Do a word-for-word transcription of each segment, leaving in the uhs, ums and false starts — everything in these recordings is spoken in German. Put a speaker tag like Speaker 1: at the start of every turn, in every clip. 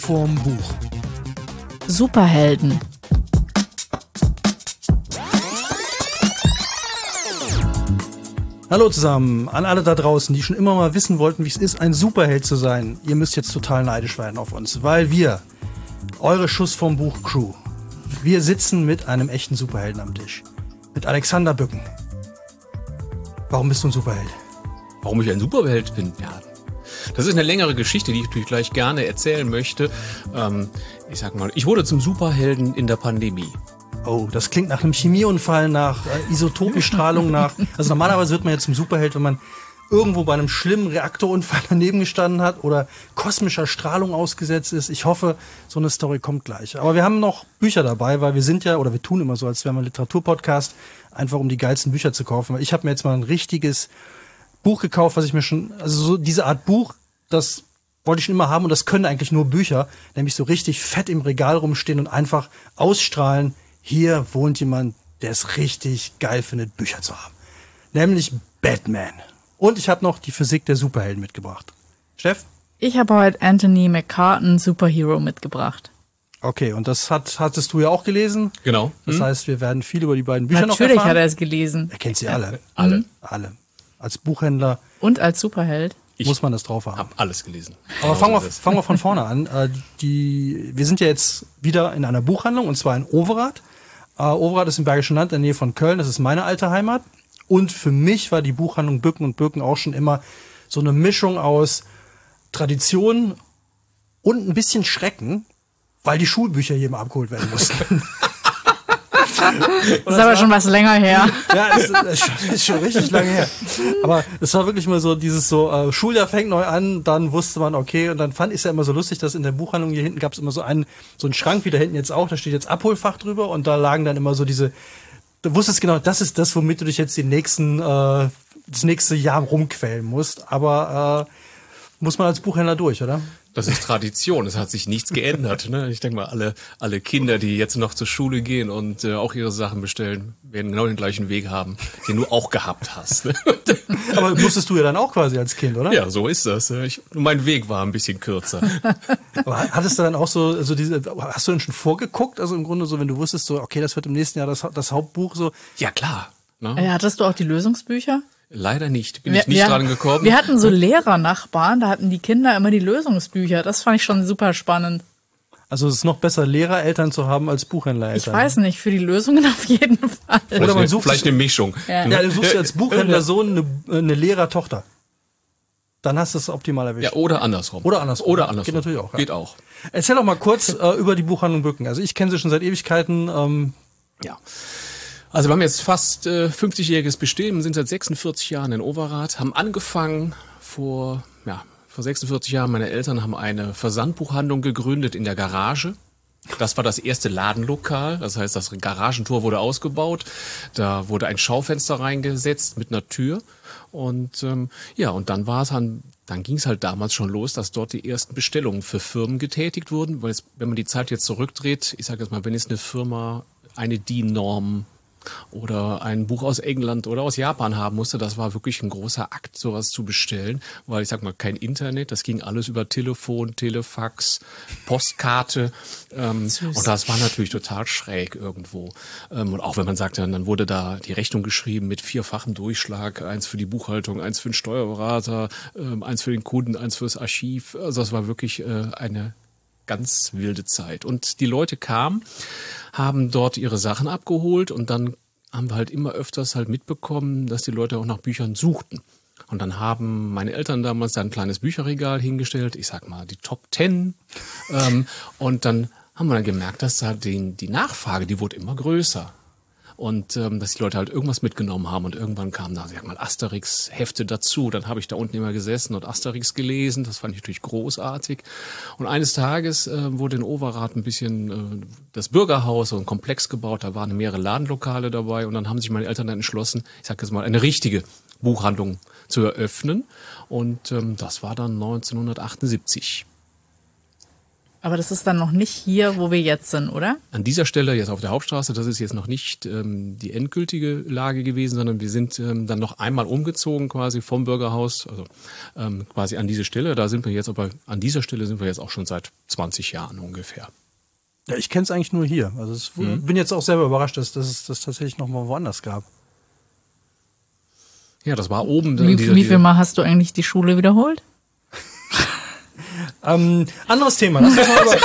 Speaker 1: vorm Buch.
Speaker 2: Superhelden.
Speaker 1: Hallo zusammen, an alle da draußen, die schon immer mal wissen wollten, wie es ist, ein Superheld zu sein. Ihr müsst jetzt total neidisch werden auf uns, weil wir, eure Schuss vom Buch Crew, wir sitzen mit einem echten Superhelden am Tisch. Mit Alexander Bücken. Warum bist du ein Superheld?
Speaker 3: Warum ich ein Superheld bin? Ja, das ist eine längere Geschichte, die ich natürlich gleich gerne erzählen möchte. Ähm, ich sag mal, ich wurde zum Superhelden in der Pandemie.
Speaker 1: Oh, das klingt nach einem Chemieunfall, nach äh, Isotopenstrahlung, nach... Also normalerweise wird man ja zum Superheld, wenn man irgendwo bei einem schlimmen Reaktorunfall daneben gestanden hat oder kosmischer Strahlung ausgesetzt ist. Ich hoffe, so eine Story kommt gleich. Aber wir haben noch Bücher dabei, weil wir sind ja, oder wir tun immer so, als wären wir ein Literaturpodcast, einfach um die geilsten Bücher zu kaufen. Weil ich habe mir jetzt mal ein richtiges Buch gekauft, was ich mir schon... Also so diese Art Buch, das wollte ich schon immer haben und das können eigentlich nur Bücher, nämlich so richtig fett im Regal rumstehen und einfach ausstrahlen. Hier wohnt jemand, der es richtig geil findet, Bücher zu haben. Nämlich Batman. Und ich habe noch die Physik der Superhelden mitgebracht. Steff?
Speaker 2: Ich habe heute Anthony McCartan Superhero mitgebracht.
Speaker 1: Okay, und das hat, hattest du ja auch gelesen.
Speaker 3: Genau.
Speaker 1: Das
Speaker 3: hm.
Speaker 1: heißt, wir werden viel über die beiden Bücher noch
Speaker 2: Natürlich
Speaker 1: erfahren.
Speaker 2: hat er es gelesen.
Speaker 1: Er kennt sie alle.
Speaker 3: Alle.
Speaker 1: Mhm. Alle. Als Buchhändler
Speaker 2: Und als Superheld.
Speaker 3: Ich
Speaker 1: muss man das drauf haben.
Speaker 3: Hab alles gelesen.
Speaker 1: Aber
Speaker 3: Genau
Speaker 1: fangen wir,
Speaker 3: so ist es.
Speaker 1: fangen wir von vorne an. Äh, die, wir sind ja jetzt wieder in einer Buchhandlung, und zwar in Overath. Uh, Overath ist im Bergischen Land in der Nähe von Köln, das ist meine alte Heimat. Und für mich war die Buchhandlung Bücken und Birken auch schon immer so eine Mischung aus Tradition und ein bisschen Schrecken, weil die Schulbücher hier immer abgeholt werden mussten.
Speaker 2: Das ist aber schon was länger her.
Speaker 1: Ja, ist, ist, schon, ist schon richtig lange her. Aber es war wirklich mal so dieses so, äh, Schuljahr fängt neu an, dann wusste man, okay, und dann fand ich es ja immer so lustig, dass in der Buchhandlung hier hinten gab es immer so einen, so einen Schrank, wie da hinten jetzt auch, da steht jetzt Abholfach drüber und da lagen dann immer so diese, du wusstest genau, das ist das, womit du dich jetzt den nächsten, äh, das nächste Jahr rumquälen musst, aber äh, muss man als Buchhändler durch, oder?
Speaker 3: Das ist Tradition, es hat sich nichts geändert. Ne? Ich denke mal, alle alle Kinder, die jetzt noch zur Schule gehen und äh, auch ihre Sachen bestellen, werden genau den gleichen Weg haben, den du auch gehabt hast. Ne?
Speaker 1: Aber musstest du ja dann auch quasi als Kind, oder?
Speaker 3: Ja, so ist das. Ich, mein Weg war ein bisschen kürzer.
Speaker 1: Aber hattest du dann auch so, also diese, hast du denn schon vorgeguckt? Also im Grunde so, wenn du wusstest, so, okay, das wird im nächsten Jahr das, das Hauptbuch so.
Speaker 3: Ja, klar. Ne?
Speaker 2: Äh, hattest du auch die Lösungsbücher?
Speaker 3: Leider nicht. Bin
Speaker 2: Wir-
Speaker 3: ich nicht
Speaker 2: wir-
Speaker 3: dran gekommen.
Speaker 2: Wir hatten so Lehrernachbarn, da hatten die Kinder immer die Lösungsbücher. Das fand ich schon super spannend.
Speaker 1: Also es ist noch besser, Lehrereltern zu haben als
Speaker 2: Ich
Speaker 1: Buchhändlereltern.
Speaker 2: weiß nicht, für die Lösungen auf jeden Fall.
Speaker 3: Vielleicht,
Speaker 1: Oder man
Speaker 3: eine,
Speaker 1: sucht
Speaker 3: vielleicht
Speaker 1: sich-
Speaker 3: eine Mischung.
Speaker 2: Ja.
Speaker 1: Ja, du suchst dir als Buchhändlersohn eine, eine Lehrertochter. Dann hast du es optimal erwischt.
Speaker 3: Ja, oder andersrum.
Speaker 1: Oder andersrum.
Speaker 3: Oder andersrum.
Speaker 1: Geht natürlich auch, ja.
Speaker 3: Geht auch.
Speaker 1: Erzähl doch mal kurz äh, über die Buchhandlung Bücken. Also ich kenne sie schon seit Ewigkeiten. Ähm,
Speaker 3: Ja. Also wir haben jetzt fast äh, fünfzigjähriges Bestehen, sind seit sechsundvierzig Jahren in Overath, haben angefangen vor, ja, vor sechsundvierzig Jahren. Meine Eltern haben eine Versandbuchhandlung gegründet in der Garage. Das war das erste Ladenlokal, das heißt, das Garagentor wurde ausgebaut, da wurde ein Schaufenster reingesetzt mit einer Tür und ähm, ja, und dann war es dann, dann ging es halt damals schon los, dass dort die ersten Bestellungen für Firmen getätigt wurden, weil es, wenn man die Zeit jetzt zurückdreht, ich sage jetzt mal, wenn jetzt eine Firma eine D I N-Norm oder ein Buch aus England oder aus Japan haben musste, das war wirklich ein großer Akt, sowas zu bestellen, weil ich sag mal, kein Internet, das ging alles über Telefon, Telefax, Postkarte ähm, und das war natürlich total schräg irgendwo. Ähm, und auch wenn man sagte, dann wurde da die Rechnung geschrieben mit vierfachem Durchschlag, eins für die Buchhaltung, eins für den Steuerberater, ähm, eins für den Kunden, eins fürs Archiv, also das war wirklich äh, eine ganz wilde Zeit. Und die Leute kamen, haben dort ihre Sachen abgeholt und dann haben wir halt immer öfters halt mitbekommen, dass die Leute auch nach Büchern suchten. Und dann haben meine Eltern damals da ein kleines Bücherregal hingestellt, ich sag mal die Top Ten. Ähm, und dann haben wir dann gemerkt, dass da die, die Nachfrage, die wurde immer größer. Und ähm, dass die Leute halt irgendwas mitgenommen haben und irgendwann kamen da, sag mal, Asterix-Hefte dazu. Dann habe ich da unten immer gesessen und Asterix gelesen. Das fand ich natürlich großartig. Und eines Tages äh, wurde in Overath ein bisschen äh, das Bürgerhaus, so ein Komplex gebaut. Da waren mehrere Ladenlokale dabei und dann haben sich meine Eltern dann entschlossen, ich sage jetzt mal, eine richtige Buchhandlung zu eröffnen. Und ähm, das war dann neunzehnhundertachtundsiebzig.
Speaker 2: Aber das ist dann noch nicht hier, wo wir jetzt sind, oder?
Speaker 3: An dieser Stelle, jetzt auf der Hauptstraße, das ist jetzt noch nicht ähm, die endgültige Lage gewesen, sondern wir sind ähm, dann noch einmal umgezogen quasi vom Bürgerhaus, also ähm, quasi an diese Stelle. Da sind wir jetzt, aber an dieser Stelle sind wir jetzt auch schon seit zwanzig Jahren ungefähr.
Speaker 1: Ja, ich kenne es eigentlich nur hier. Also ich mhm. bin jetzt auch selber überrascht, dass, dass es das tatsächlich noch mal woanders gab.
Speaker 3: Ja, das war oben.
Speaker 2: Wie,
Speaker 3: dieser,
Speaker 2: wie viel Mal hast du eigentlich die Schule wiederholt?
Speaker 1: Ähm, anderes Thema. Lass uns mal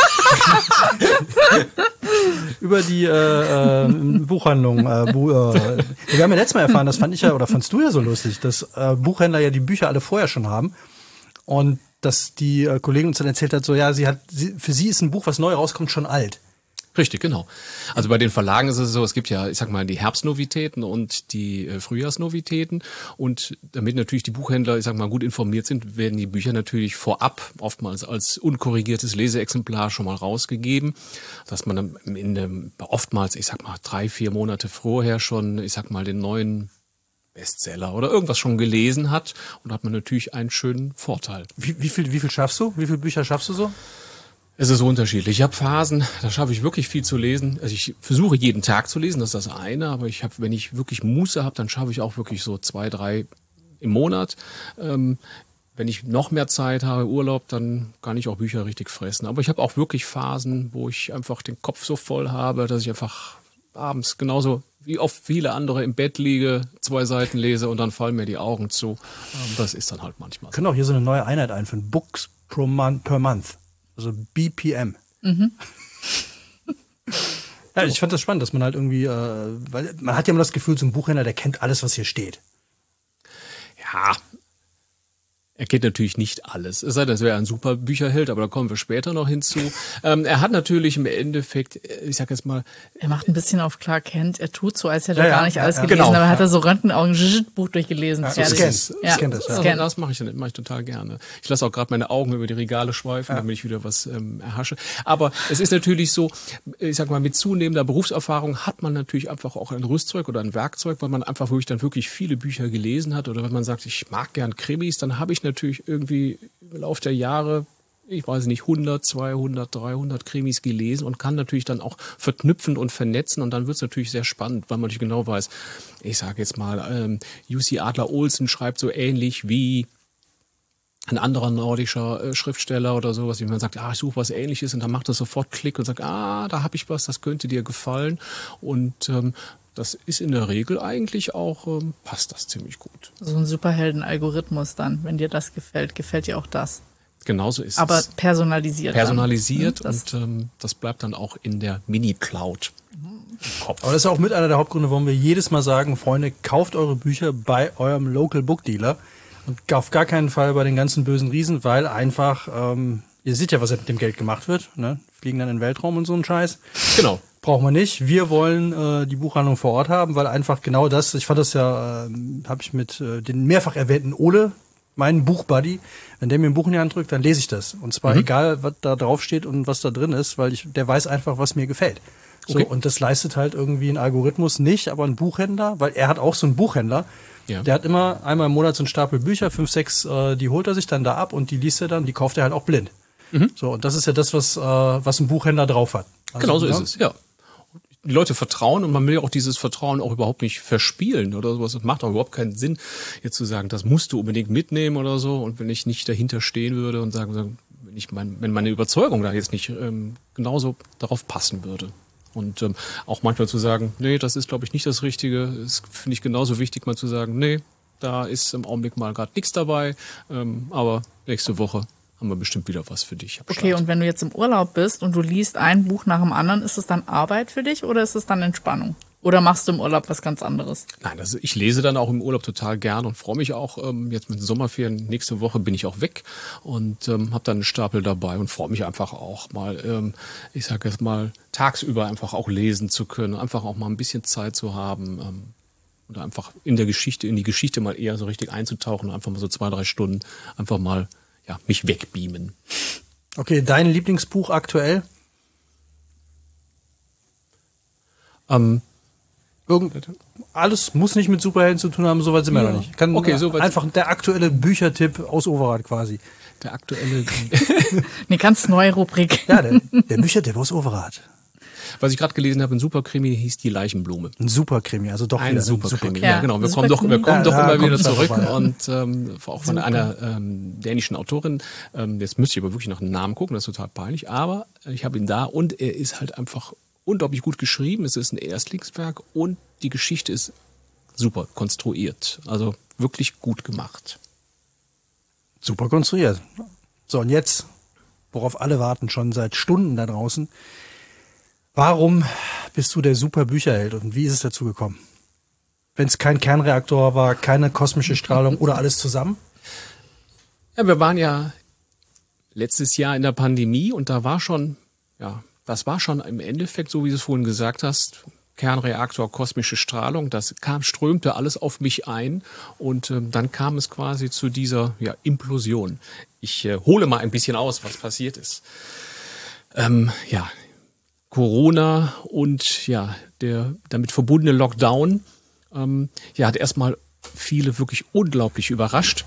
Speaker 1: über, über die äh, äh, Buchhandlung. Äh, Bu äh, wir haben ja letztes Mal erfahren, das fand ich ja, oder fandst du ja so lustig, dass äh, Buchhändler ja die Bücher alle vorher schon haben und dass die äh, Kollegin uns dann erzählt hat, so ja, sie hat, sie, für sie ist ein Buch, was neu rauskommt, schon alt.
Speaker 3: Richtig, genau. Also bei den Verlagen ist es so, es gibt ja, ich sag mal, die Herbstnovitäten und die äh, Frühjahrsnovitäten. Und damit natürlich die Buchhändler, ich sag mal, gut informiert sind, werden die Bücher natürlich vorab oftmals als unkorrigiertes Leseexemplar schon mal rausgegeben, dass man dann in dem, oftmals, ich sag mal, drei, vier Monate vorher schon, ich sag mal, den neuen Bestseller oder irgendwas schon gelesen hat. Und da hat man natürlich einen schönen Vorteil.
Speaker 1: Wie, wie viel, wie viel schaffst du? Wie viele Bücher schaffst du so?
Speaker 3: Es ist so unterschiedlich. Ich habe Phasen, da schaffe ich wirklich viel zu lesen. Also ich versuche jeden Tag zu lesen, das ist das eine. Aber ich habe, wenn ich wirklich Muße habe, dann schaffe ich auch wirklich so zwei, drei im Monat. Ähm, wenn ich noch mehr Zeit habe, Urlaub, dann kann ich auch Bücher richtig fressen. Aber ich habe auch wirklich Phasen, wo ich einfach den Kopf so voll habe, dass ich einfach abends genauso wie oft viele andere im Bett liege, zwei Seiten lese und dann fallen mir die Augen zu. Ähm, das ist dann halt manchmal so.
Speaker 1: Wir können auch hier so eine neue Einheit einführen. Books per month. Per month. Also B P M. Mhm. Ja, ich fand das spannend, dass man halt irgendwie, äh, weil man hat ja immer das Gefühl, so ein Buchhändler, der kennt alles, was hier steht.
Speaker 3: Ja, er kennt natürlich nicht alles. Es sei denn, es wäre ein super Bücherheld, aber da kommen wir später noch hinzu. Ähm, er hat natürlich im Endeffekt, ich sag jetzt mal...
Speaker 2: Er macht ein bisschen auf Clark Kent. Er tut so, als hätte
Speaker 1: ja,
Speaker 2: er gar
Speaker 1: ja,
Speaker 2: nicht
Speaker 1: ja,
Speaker 2: alles
Speaker 1: ja,
Speaker 2: gelesen,
Speaker 1: genau,
Speaker 2: aber
Speaker 1: ja.
Speaker 2: hat er so Röntgenaugen, Buch durchgelesen.
Speaker 1: Ja,
Speaker 2: fertig.
Speaker 1: Scan.
Speaker 2: Ja.
Speaker 1: Scan das, ja.
Speaker 2: Scan.
Speaker 3: Das mache ich dann mache ich total gerne. Ich lasse auch gerade meine Augen über die Regale schweifen, ja. damit ich wieder was ähm, erhasche. Aber es ist natürlich so, ich sag mal, mit zunehmender Berufserfahrung hat man natürlich einfach auch ein Rüstzeug oder ein Werkzeug, weil man einfach wirklich dann wirklich viele Bücher gelesen hat. Oder wenn man sagt, ich mag gern Krimis, dann habe ich natürlich irgendwie im Laufe der Jahre, ich weiß nicht, hundert, zweihundert, dreihundert Krimis gelesen und kann natürlich dann auch verknüpfen und vernetzen und dann wird es natürlich sehr spannend, weil man natürlich genau weiß, ich sage jetzt mal, ähm, Jussi Adler-Olsen schreibt so ähnlich wie ein anderer nordischer äh, Schriftsteller oder sowas, wie man sagt, ah, ich suche was Ähnliches und dann macht er sofort Klick und sagt, ah, da habe ich was, das könnte dir gefallen und ähm, das ist in der Regel eigentlich auch, ähm, passt das ziemlich gut.
Speaker 2: So ein Superhelden-Algorithmus dann, wenn dir das gefällt, gefällt dir auch das.
Speaker 3: Genauso ist
Speaker 2: Aber
Speaker 3: es.
Speaker 2: Aber personalisiert.
Speaker 3: Personalisiert
Speaker 2: dann.
Speaker 3: und ähm, das bleibt dann auch in der Mini-Cloud im Kopf.
Speaker 1: Aber das ist auch mit einer der Hauptgründe, warum wir jedes Mal sagen, Freunde, kauft eure Bücher bei eurem Local Book Dealer und auf gar keinen Fall bei den ganzen bösen Riesen, weil einfach, ähm, ihr seht ja, was mit dem Geld gemacht wird, ne? Fliegen dann in den Weltraum und so ein Scheiß.
Speaker 3: Genau.
Speaker 1: Brauchen wir nicht. Wir wollen äh, die Buchhandlung vor Ort haben, weil einfach genau das, ich fand das ja, äh, habe ich mit äh, den mehrfach erwähnten Ole, meinen Buchbuddy, wenn der mir ein Buch in die Hand drückt, dann lese ich das. Und zwar mhm. egal, was da drauf steht und was da drin ist, weil ich, der weiß einfach, was mir gefällt. So,
Speaker 3: okay.
Speaker 1: Und das leistet halt irgendwie ein Algorithmus nicht, aber ein Buchhändler, weil er hat auch so einen Buchhändler,
Speaker 3: ja.
Speaker 1: der hat immer einmal im Monat so einen Stapel Bücher, fünf, sechs, äh, die holt er sich dann da ab und die liest er dann, die kauft er halt auch blind. Mhm. So, und das ist ja das, was, äh, was ein Buchhändler drauf hat. Also,
Speaker 3: genau so
Speaker 1: ja,
Speaker 3: ist es, ja. Die Leute vertrauen und man will ja auch dieses Vertrauen auch überhaupt nicht verspielen oder sowas. Es macht auch überhaupt keinen Sinn, jetzt zu sagen, das musst du unbedingt mitnehmen oder so. Und wenn ich nicht dahinter stehen würde und sagen, wenn, ich mein, wenn meine Überzeugung da jetzt nicht ähm, genauso darauf passen würde. Und ähm, auch manchmal zu sagen, nee, das ist, glaube ich, nicht das Richtige. Das finde ich genauso wichtig, mal zu sagen, nee, da ist im Augenblick mal gerade nichts dabei. Ähm, aber nächste Woche haben wir bestimmt wieder was für dich.
Speaker 2: Okay, und wenn du jetzt im Urlaub bist und du liest ein Buch nach dem anderen, ist es dann Arbeit für dich oder ist es dann Entspannung? Oder machst du im Urlaub was ganz anderes?
Speaker 3: Nein, also ich lese dann auch im Urlaub total gern und freue mich auch. Ähm, jetzt mit den Sommerferien, nächste Woche bin ich auch weg und ähm, habe dann einen Stapel dabei und freue mich einfach auch mal, ähm, ich sage jetzt mal, tagsüber einfach auch lesen zu können, einfach auch mal ein bisschen Zeit zu haben. Ähm, oder einfach in der Geschichte, in die Geschichte mal eher so richtig einzutauchen, einfach mal so zwei, drei Stunden einfach mal ja, mich wegbeamen.
Speaker 1: Okay, dein Lieblingsbuch aktuell?
Speaker 3: Ähm,
Speaker 1: Irgend alles muss nicht mit Superhelden zu tun haben, soweit sind wir
Speaker 3: Ja.
Speaker 1: noch nicht. Kann
Speaker 3: Okay, soweit-
Speaker 1: einfach der aktuelle Büchertipp aus Overath quasi.
Speaker 3: Der aktuelle,
Speaker 2: Eine ganz neue Rubrik.
Speaker 1: Ja, der, der Büchertipp aus Overath.
Speaker 3: was ich gerade gelesen habe, ein Superkrimi hieß Die Leichenblume.
Speaker 1: Ein Superkrimi, also doch
Speaker 3: Ein
Speaker 1: wieder
Speaker 3: Superkrimi,
Speaker 2: Ja,
Speaker 3: ja, genau. Wir
Speaker 2: ein
Speaker 3: kommen doch, wir
Speaker 2: Superkrimi.
Speaker 3: kommen doch
Speaker 1: Ja,
Speaker 3: immer
Speaker 1: ja,
Speaker 3: wieder
Speaker 1: kommt
Speaker 3: zurück
Speaker 1: einfach mal, ja.
Speaker 3: und ähm, auch von einer ähm, dänischen Autorin. Ähm, jetzt müsste ich aber wirklich nach einem Namen gucken, das ist total peinlich. Aber ich habe ihn da und er ist halt einfach unglaublich gut geschrieben. Es ist ein Erstlingswerk und die Geschichte ist super konstruiert. Also wirklich gut gemacht.
Speaker 1: Super konstruiert. So, und jetzt, worauf alle warten schon seit Stunden da draußen. Warum bist du der super Bücherheld und wie ist es dazu gekommen? Wenn es kein Kernreaktor war, keine kosmische Strahlung oder alles zusammen?
Speaker 3: Ja, wir waren ja letztes Jahr in der Pandemie und da war schon, ja, das war schon im Endeffekt, so wie du es vorhin gesagt hast, Kernreaktor, kosmische Strahlung, das kam, strömte alles auf mich ein und ähm, dann kam es quasi zu dieser ja, Implosion. Ich äh, hole mal ein bisschen aus, was passiert ist. Ähm, ja, Corona und ja, der damit verbundene Lockdown, ähm, ja, hat erstmal viele wirklich unglaublich überrascht,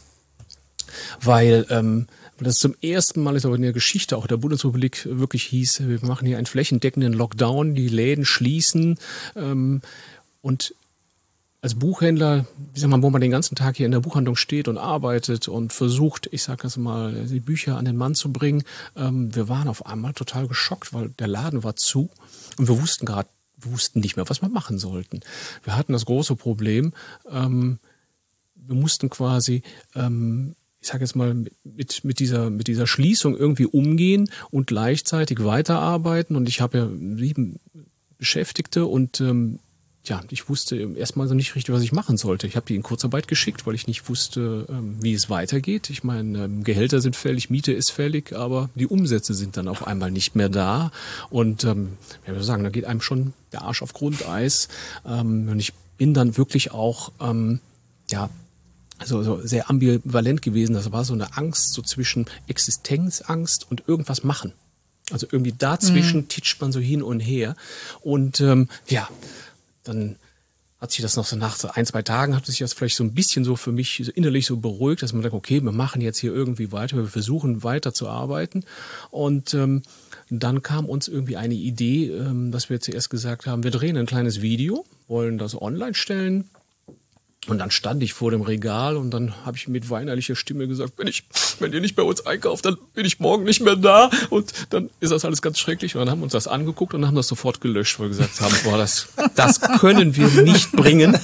Speaker 3: weil ähm, das zum ersten Mal ist aber in der Geschichte auch der Bundesrepublik wirklich hieß, wir machen hier einen flächendeckenden Lockdown, die Läden schließen ähm, und als Buchhändler, wie sagt man, wo man den ganzen Tag hier in der Buchhandlung steht und arbeitet und versucht, ich sage das mal, die Bücher an den Mann zu bringen, ähm, wir waren auf einmal total geschockt, weil der Laden war zu und wir wussten gerade, wir wussten nicht mehr, was wir machen sollten. Wir hatten das große Problem, ähm, wir mussten quasi ähm, ich sage jetzt mal, mit, mit, dieser, mit dieser Schließung irgendwie umgehen und gleichzeitig weiterarbeiten. Und ich habe ja sieben Beschäftigte und ähm, ja, ich wusste erstmal so nicht richtig, was ich machen sollte. Ich habe die in Kurzarbeit geschickt, weil ich nicht wusste, ähm, wie es weitergeht. Ich meine, ähm, Gehälter sind fällig, Miete ist fällig, aber die Umsätze sind dann auf einmal nicht mehr da. Und ähm, ja, ich würde sagen, da geht einem schon der Arsch auf Grundeis. Ähm, und ich bin dann wirklich auch, ähm, ja, also so sehr ambivalent gewesen. Das war so eine Angst so zwischen Existenzangst und irgendwas machen. Also irgendwie dazwischen mhm. titscht man so hin und her. Und ähm, ja, dann hat sich das noch so nach so ein, zwei Tagen hat sich das vielleicht so ein bisschen so für mich so innerlich so beruhigt, dass man sagt, okay, wir machen jetzt hier irgendwie weiter, wir versuchen weiter zu arbeiten. Und ähm, dann kam uns irgendwie eine Idee, ähm, dass wir zuerst gesagt haben, wir drehen ein kleines Video, wollen das online stellen. Und dann stand ich vor dem Regal und dann habe ich mit weinerlicher Stimme gesagt, wenn ich, wenn ihr nicht bei uns einkauft, dann bin ich morgen nicht mehr da. Und dann ist das alles ganz schrecklich. Und dann haben wir uns das angeguckt und haben das sofort gelöscht, weil wir gesagt haben, boah, das, das können wir nicht bringen.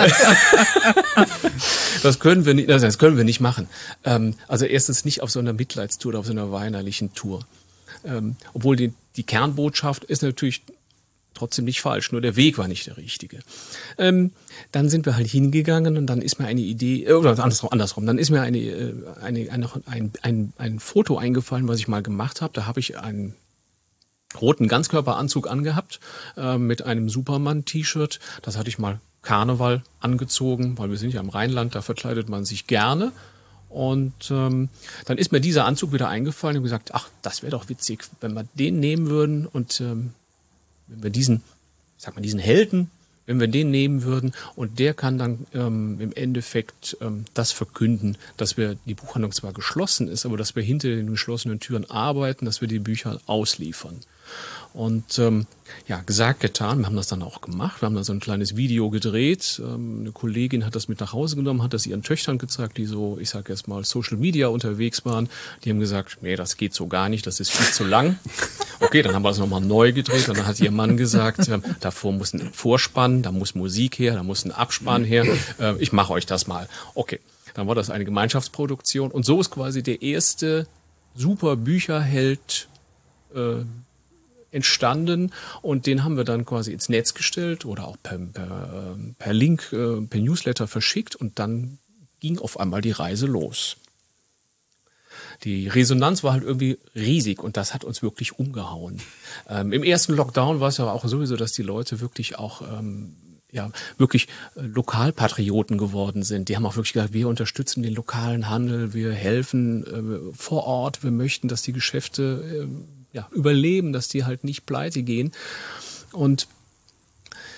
Speaker 3: Das können wir nicht, das können wir nicht machen. Ähm, also erstens nicht auf so einer Mitleidstour oder auf so einer weinerlichen Tour. Ähm, obwohl die, die Kernbotschaft ist natürlich trotzdem nicht falsch, nur der Weg war nicht der richtige. Ähm, dann sind wir halt hingegangen und dann ist mir eine Idee, äh, oder andersrum, andersrum, dann ist mir eine, äh, eine, eine, ein, ein, ein Foto eingefallen, was ich mal gemacht habe. Da habe ich einen roten Ganzkörperanzug angehabt äh, mit einem Superman-T-Shirt. Das hatte ich mal Karneval angezogen, weil wir sind ja im Rheinland, da verkleidet man sich gerne. Und ähm, dann ist mir dieser Anzug wieder eingefallen und gesagt, ach, das wäre doch witzig, wenn wir den nehmen würden und ähm, wenn wir diesen, sag mal, diesen Helden, wenn wir den nehmen würden und der kann dann ähm, im Endeffekt ähm, das verkünden, dass wir die Buchhandlung zwar geschlossen ist, aber dass wir hinter den geschlossenen Türen arbeiten, dass wir die Bücher ausliefern. Und ähm, ja, gesagt, getan, wir haben das dann auch gemacht, wir haben da so ein kleines Video gedreht, ähm, eine Kollegin hat das mit nach Hause genommen, hat das ihren Töchtern gezeigt, die so, ich sag jetzt mal, Social Media unterwegs waren, die haben gesagt, nee, das geht so gar nicht, das ist viel zu lang. Okay, dann haben wir das nochmal neu gedreht und dann hat ihr Mann gesagt, äh, davor muss ein Vorspann, da muss Musik her, da muss ein Abspann her, äh, ich mache euch das mal. Okay, dann war das eine Gemeinschaftsproduktion und so ist quasi der erste super Bücherheld äh, entstanden und den haben wir dann quasi ins Netz gestellt oder auch per, per, per Link, per Newsletter verschickt und dann ging auf einmal die Reise los. Die Resonanz war halt irgendwie riesig und das hat uns wirklich umgehauen. Ähm, im ersten Lockdown war es aber auch sowieso, dass die Leute wirklich auch ähm, ja, wirklich äh, Lokalpatrioten geworden sind. Die haben auch wirklich gesagt, wir unterstützen den lokalen Handel, wir helfen äh, vor Ort, wir möchten, dass die Geschäfte äh, ja, überleben, dass die halt nicht pleite gehen. Und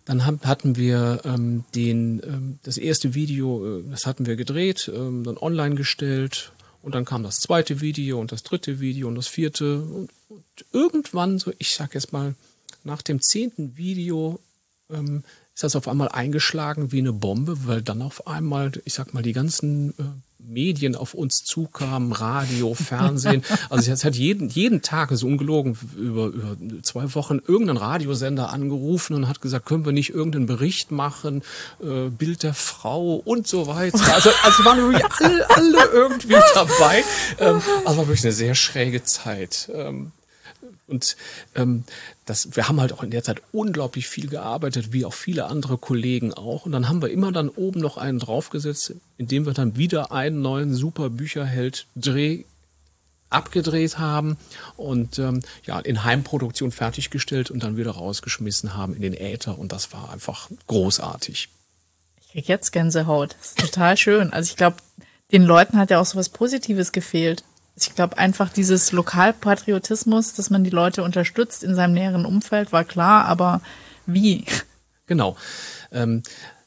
Speaker 3: Dann haben, hatten wir ähm, den, ähm, das erste Video, äh, das hatten wir gedreht, ähm, dann online gestellt und dann kam das zweite Video und das dritte Video und das vierte und, und irgendwann, so ich sag jetzt mal, nach dem zehnten Video ähm, ist das auf einmal eingeschlagen wie eine Bombe, weil dann auf einmal, ich sag mal, die ganzen äh, Medien auf uns zukamen, Radio, Fernsehen. Also es hat jeden, jeden Tag, ist ungelogen, über, über zwei Wochen irgendein Radiosender angerufen und hat gesagt, können wir nicht irgendeinen Bericht machen, äh, Bild der Frau und so weiter. Also, also waren wirklich alle, alle irgendwie dabei. Ähm, also war wirklich eine sehr schräge Zeit. Ähm, Und ähm, das, wir haben halt auch in der Zeit unglaublich viel gearbeitet, wie auch viele andere Kollegen auch. Und dann haben wir immer dann oben noch einen draufgesetzt, indem wir dann wieder einen neuen super Bücherheld-Dreh abgedreht haben und ähm, ja in Heimproduktion fertiggestellt und dann wieder rausgeschmissen haben in den Äther. Und das war einfach großartig.
Speaker 2: Ich krieg jetzt Gänsehaut. Das ist total schön. Also ich glaube, den Leuten hat ja auch so was Positives gefehlt. Ich glaube einfach dieses Lokalpatriotismus, dass man die Leute unterstützt in seinem näheren Umfeld, war klar, aber wie?
Speaker 3: Genau. Ähm,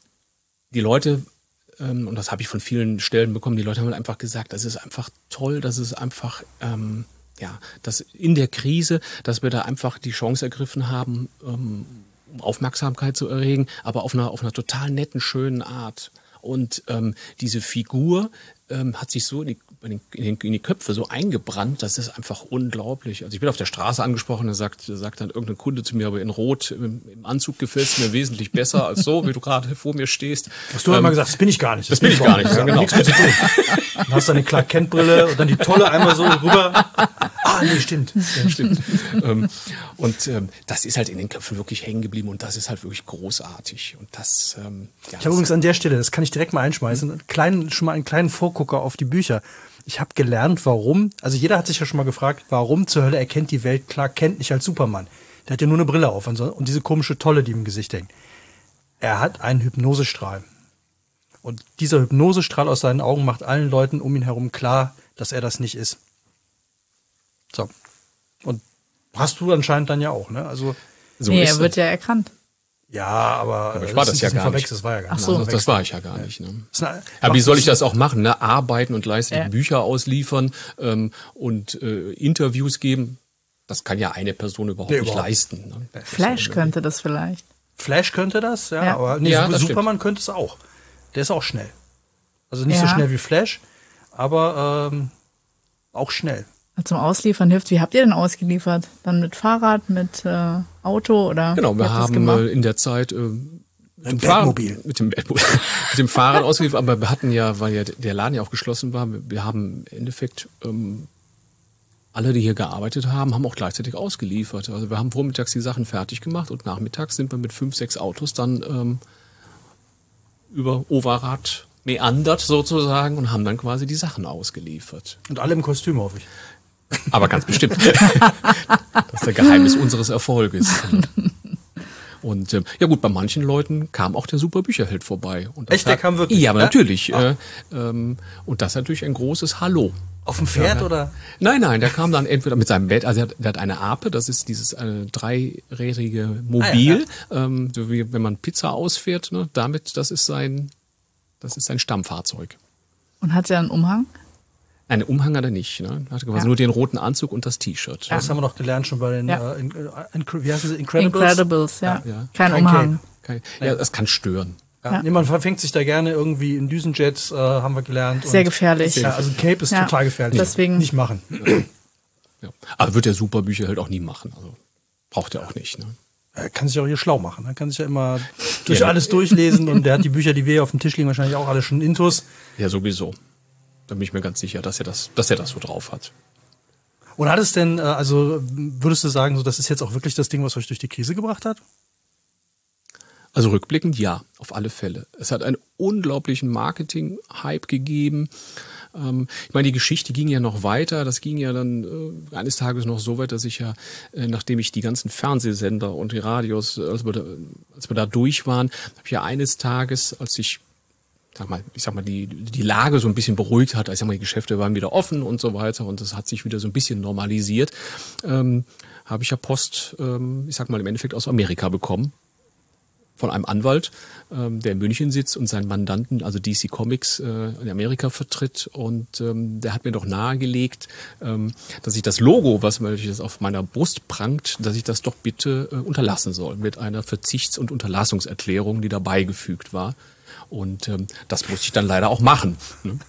Speaker 3: die Leute, ähm, und das habe ich von vielen Stellen bekommen, die Leute haben einfach gesagt, das ist einfach toll, das ist einfach, ähm, ja, dass in der Krise, dass wir da einfach die Chance ergriffen haben, ähm, um Aufmerksamkeit zu erregen, aber auf einer, auf einer total netten, schönen Art. Und ähm, diese Figur ähm, hat sich so in die, in, den, in die Köpfe so eingebrannt, das ist einfach unglaublich. Also ich bin auf der Straße angesprochen, da sagt, sagt dann irgendein Kunde zu mir, aber in Rot im, im Anzug gefällt es mir wesentlich besser als so, wie du gerade vor mir stehst.
Speaker 1: Hast du ähm, immer gesagt, das bin ich gar nicht.
Speaker 3: Das, das bin ich gar nicht,
Speaker 1: ja, genau. Nichts mit zu tun. Dann hast du eine Clark-Kent-Brille und dann die Tolle einmal so rüber. Ah, nee, stimmt.
Speaker 3: Ja, stimmt. ähm, und ähm, das ist halt in den Köpfen wirklich hängen geblieben und das ist halt wirklich großartig. Und das, ähm, ja,
Speaker 1: ich habe übrigens an der Stelle, das kann ich direkt mal einschmeißen, einen kleinen, schon mal einen kleinen Vorgucker auf die Bücher. Ich habe gelernt, warum, also jeder hat sich ja schon mal gefragt, warum zur Hölle erkennt die Welt Clark Kent nicht als Superman? Der hat ja nur eine Brille auf und diese komische Tolle, die im Gesicht hängt. Er hat einen Hypnosestrahl. Und dieser Hypnosestrahl aus seinen Augen macht allen Leuten um ihn herum klar, dass er das nicht ist. So. Und hast du anscheinend dann ja auch, ne? Also
Speaker 3: so
Speaker 2: nee,
Speaker 3: ist
Speaker 2: er wird
Speaker 3: das.
Speaker 2: ja erkannt.
Speaker 1: Ja, aber,
Speaker 3: aber ich war das, das ja gar nicht.
Speaker 1: Das war ja gar
Speaker 2: Ach
Speaker 1: nicht.
Speaker 2: so.
Speaker 3: Das, das war ich ja gar ja. nicht. Ne?
Speaker 1: Eine,
Speaker 3: aber wie soll ich das auch machen? Ne? Arbeiten und gleichzeitig
Speaker 2: ja.
Speaker 3: Bücher ausliefern ähm, und äh, Interviews geben. Das kann ja eine Person überhaupt
Speaker 1: nee,
Speaker 3: nicht
Speaker 1: überhaupt.
Speaker 3: leisten. Ne?
Speaker 2: Flash könnte das vielleicht.
Speaker 1: Flash könnte das, ja,
Speaker 2: ja.
Speaker 1: aber nee,
Speaker 3: ja,
Speaker 1: Superman
Speaker 3: stimmt.
Speaker 1: könnte es auch. Der ist auch schnell. Also nicht
Speaker 2: ja.
Speaker 1: so schnell wie Flash, aber ähm, auch schnell.
Speaker 2: Zum Ausliefern hilft. Wie habt ihr denn ausgeliefert? Dann mit Fahrrad, mit äh, Auto oder?
Speaker 3: Genau, wir haben äh, in der Zeit äh,
Speaker 1: mit, dem
Speaker 3: mit dem Batmobil, mit dem Fahrrad ausgeliefert, aber wir hatten ja, weil ja der Laden ja auch geschlossen war, wir haben im Endeffekt ähm, alle, die hier gearbeitet haben, haben auch gleichzeitig ausgeliefert. Also wir haben vormittags die Sachen fertig gemacht und nachmittags sind wir mit fünf, sechs Autos dann ähm, über Overath meandert sozusagen und haben dann quasi die Sachen ausgeliefert.
Speaker 1: Und alle im Kostüm, hoffe ich.
Speaker 3: Aber ganz bestimmt. Das ist der Geheimnis unseres Erfolges. Und ähm, ja gut, bei manchen Leuten kam auch der Superbücherheld vorbei. Und
Speaker 1: echt, der
Speaker 3: hat,
Speaker 1: kam wirklich?
Speaker 3: Ja, aber
Speaker 1: ja?
Speaker 3: natürlich. Äh, ähm, und das natürlich ein großes Hallo.
Speaker 1: Auf dem Pferd
Speaker 3: ja,
Speaker 1: oder?
Speaker 3: Nein, nein, der kam dann entweder mit seinem Bett, also er hat, der hat eine Ape, das ist dieses äh, dreirädrige Mobil, ah, ja, ja. Ähm, so wie wenn man Pizza ausfährt, ne, damit, das ist sein, das ist sein Stammfahrzeug.
Speaker 2: Und hat er einen Umhang?
Speaker 3: Einen Umhang hat er nicht, ne? Er hatte quasi ja. nur den roten Anzug und das T-Shirt.
Speaker 1: Ja. Das haben wir doch gelernt schon bei den
Speaker 2: ja.
Speaker 1: äh, in, in, wie heißt es? Incredibles.
Speaker 2: Incredibles, ja.
Speaker 3: ja.
Speaker 2: Kein, Kein Umhang.
Speaker 3: Kein, ja, das kann stören.
Speaker 1: Ja. Ja. Nee, man verfängt sich da gerne irgendwie in Düsenjets, äh, haben wir gelernt.
Speaker 2: Sehr gefährlich.
Speaker 1: Ja, also ein Cape ist ja. total gefährlich.
Speaker 2: Deswegen
Speaker 1: nicht machen.
Speaker 3: Ja. Aber wird der Superbücher halt auch nie machen. Also braucht er auch nicht, ne?
Speaker 1: Er kann sich auch hier schlau machen. Er kann sich ja immer durch ja. alles durchlesen und der hat die Bücher, die wir hier auf dem Tisch liegen, wahrscheinlich auch alle schon intus.
Speaker 3: Ja, sowieso. Da bin ich mir ganz sicher, dass er das, dass er das so drauf hat.
Speaker 1: Und hat es denn, also würdest du sagen, so das ist jetzt auch wirklich das Ding, was euch durch die Krise gebracht hat?
Speaker 3: Also rückblickend ja, auf alle Fälle. Es hat einen unglaublichen Marketing-Hype gegeben. Ähm, ich meine, die Geschichte ging ja noch weiter. Das ging ja dann äh, eines Tages noch so weit, dass ich ja, äh, nachdem ich die ganzen Fernsehsender und die Radios, als wir da, als wir da durch waren, habe ich ja eines Tages, als ich Sag mal, ich sag mal, die, die Lage so ein bisschen beruhigt hat. Ich sag mal, die Geschäfte waren wieder offen und so weiter und das hat sich wieder so ein bisschen normalisiert. Ähm, habe ich ja Post, ähm, ich sag mal, im Endeffekt aus Amerika bekommen. von einem Anwalt, ähm, der in München sitzt und seinen Mandanten, also D C Comics, äh, in Amerika vertritt. Und ähm, der hat mir doch nahegelegt, ähm, dass ich das Logo, was das auf meiner Brust prangt, dass ich das doch bitte äh, unterlassen soll mit einer Verzichts- und Unterlassungserklärung, die dabei gefügt war. Und ähm, das musste ich dann leider auch machen. Ne?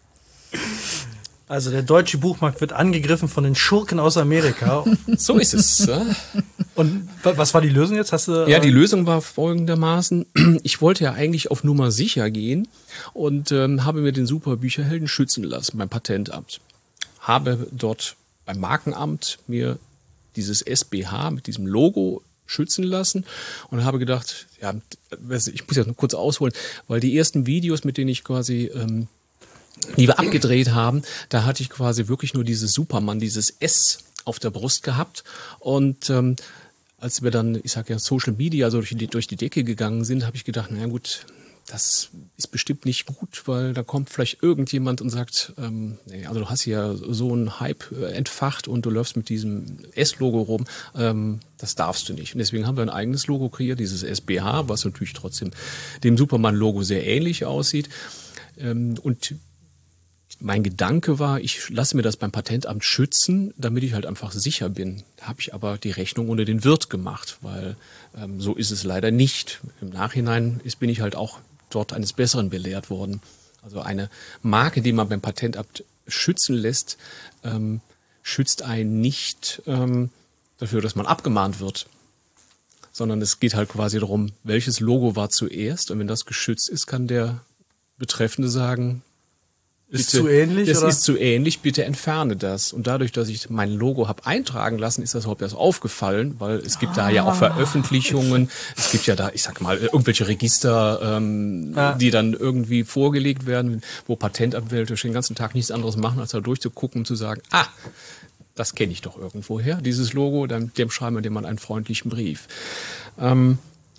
Speaker 1: Also der deutsche Buchmarkt wird angegriffen von den Schurken aus Amerika.
Speaker 3: So ist es.
Speaker 1: Und was war die Lösung jetzt? Hast du,
Speaker 3: ja, die Lösung war folgendermaßen. Ich wollte ja eigentlich auf Nummer sicher gehen und ähm, habe mir den Super Bücherhelden schützen lassen beim Patentamt. Habe dort beim Markenamt mir dieses S B H mit diesem Logo schützen lassen und habe gedacht, ja, ich muss jetzt noch kurz ausholen, weil die ersten Videos, mit denen ich quasi ähm, die wir abgedreht haben, da hatte ich quasi wirklich nur dieses Superman, dieses S auf der Brust gehabt. Und ähm, als wir dann, ich sag ja, Social Media so durch die, durch die Decke gegangen sind, habe ich gedacht, na gut, das ist bestimmt nicht gut, weil da kommt vielleicht irgendjemand und sagt, ähm, nee, also du hast hier so einen Hype äh, entfacht und du läufst mit diesem S-Logo rum, ähm, das darfst du nicht. Und deswegen haben wir ein eigenes Logo kreiert, dieses S B H, was natürlich trotzdem dem Superman-Logo sehr ähnlich aussieht. Ähm, und mein Gedanke war, ich lasse mir das beim Patentamt schützen, damit ich halt einfach sicher bin. Da habe ich aber die Rechnung unter den Wirt gemacht, weil ähm, so ist es leider nicht. Im Nachhinein ist, bin ich halt auch dort eines Besseren belehrt worden. Also eine Marke, die man beim Patentamt schützen lässt, ähm, schützt einen nicht ähm, dafür, dass man abgemahnt wird, sondern es geht halt quasi darum, welches Logo war zuerst. Und wenn das geschützt ist, kann der Betreffende sagen,
Speaker 1: Ist
Speaker 3: bitte,
Speaker 1: zu ähnlich?
Speaker 3: Das
Speaker 1: oder?
Speaker 3: ist zu ähnlich, bitte entferne das. Und dadurch, dass ich mein Logo habe eintragen lassen, ist das überhaupt erst aufgefallen, weil es gibt ah. da ja auch Veröffentlichungen. Es gibt ja da, ich sag mal, irgendwelche Register, ähm, ah. die dann irgendwie vorgelegt werden, wo Patentanwälte den ganzen Tag nichts anderes machen, als da durchzugucken und zu sagen, ah, das kenne ich doch irgendwoher, dieses Logo, dann, dem schreiben wir dem mal einen freundlichen Brief. Ähm,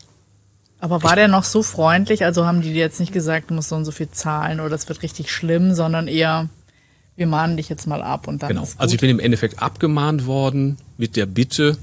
Speaker 2: Aber war der noch so freundlich? Also haben die dir jetzt nicht gesagt, du musst so und so viel zahlen oder es wird richtig schlimm, sondern eher, wir mahnen dich jetzt mal ab und dann
Speaker 3: genau.
Speaker 2: ist gut.
Speaker 3: Also ich bin im Endeffekt abgemahnt worden mit der Bitte,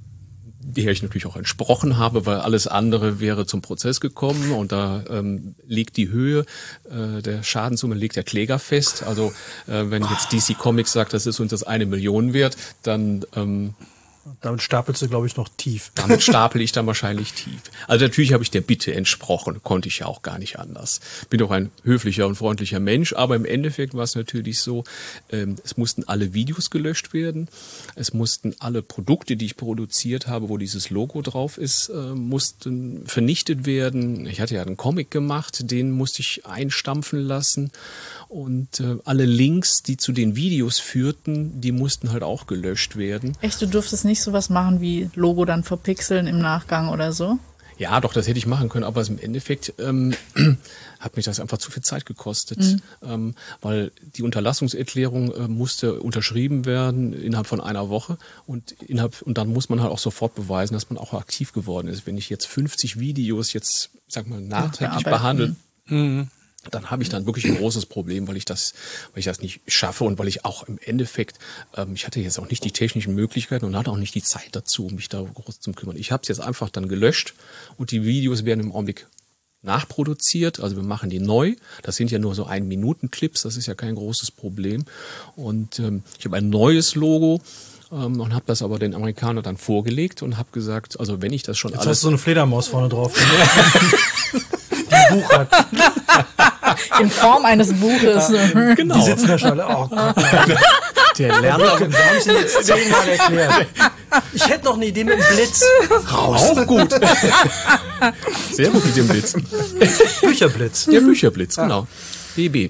Speaker 3: die ich natürlich auch entsprochen habe, weil alles andere wäre zum Prozess gekommen und da ähm, liegt die Höhe äh, der Schadenssumme, liegt der Kläger fest. Also äh, wenn jetzt D C Comics sagt, das ist uns das eine Million wert, dann ähm,
Speaker 1: damit stapelst du, glaube ich, noch tief.
Speaker 3: Damit stapel ich dann wahrscheinlich tief. Also natürlich habe ich der Bitte entsprochen, konnte ich ja auch gar nicht anders. Bin doch ein höflicher und freundlicher Mensch, aber im Endeffekt war es natürlich so, ähm, es mussten alle Videos gelöscht werden, es mussten alle Produkte, die ich produziert habe, wo dieses Logo drauf ist, äh, mussten vernichtet werden. Ich hatte ja einen Comic gemacht, den musste ich einstampfen lassen und äh, alle Links, die zu den Videos führten, die mussten halt auch gelöscht werden.
Speaker 2: Echt, du durftest nicht sowas machen wie Logo dann verpixeln im Nachgang oder so?
Speaker 3: Ja, doch, das hätte ich machen können, aber im Endeffekt ähm, hat mich das einfach zu viel Zeit gekostet, mhm. ähm, weil die Unterlassungserklärung äh, musste unterschrieben werden innerhalb von einer Woche und innerhalb und dann muss man halt auch sofort beweisen, dass man auch aktiv geworden ist. Wenn ich jetzt fünfzig Videos jetzt, sag mal, nachträglich behandelt, mhm. dann habe ich dann wirklich ein großes Problem, weil ich das, weil ich das nicht schaffe und weil ich auch im Endeffekt, ähm, ich hatte jetzt auch nicht die technischen Möglichkeiten und hatte auch nicht die Zeit dazu, mich da groß zu kümmern. Ich habe es jetzt einfach dann gelöscht und die Videos werden im Augenblick nachproduziert, also wir machen die neu. Das sind ja nur so ein Minuten Clips, das ist ja kein großes Problem. Und ähm, ich habe ein neues Logo. Ähm, und habe das aber den Amerikanern dann vorgelegt und habe gesagt, also wenn ich das schon
Speaker 1: jetzt
Speaker 3: alles...
Speaker 1: hast du so eine Fledermaus vorne drauf. Die Buch hat.
Speaker 2: In Form eines Buches.
Speaker 1: Ja, genau. Die sitzen da schon alle, oh Gott.
Speaker 3: Der lernt aber...
Speaker 1: Wir haben es jetzt zehnmal erklärt. Ich hätte noch eine Idee mit dem Blitz.
Speaker 3: Raus. Auch gut. Sehr gut mit dem Blitz.
Speaker 1: Bücherblitz.
Speaker 3: Der Bücherblitz, genau. B B.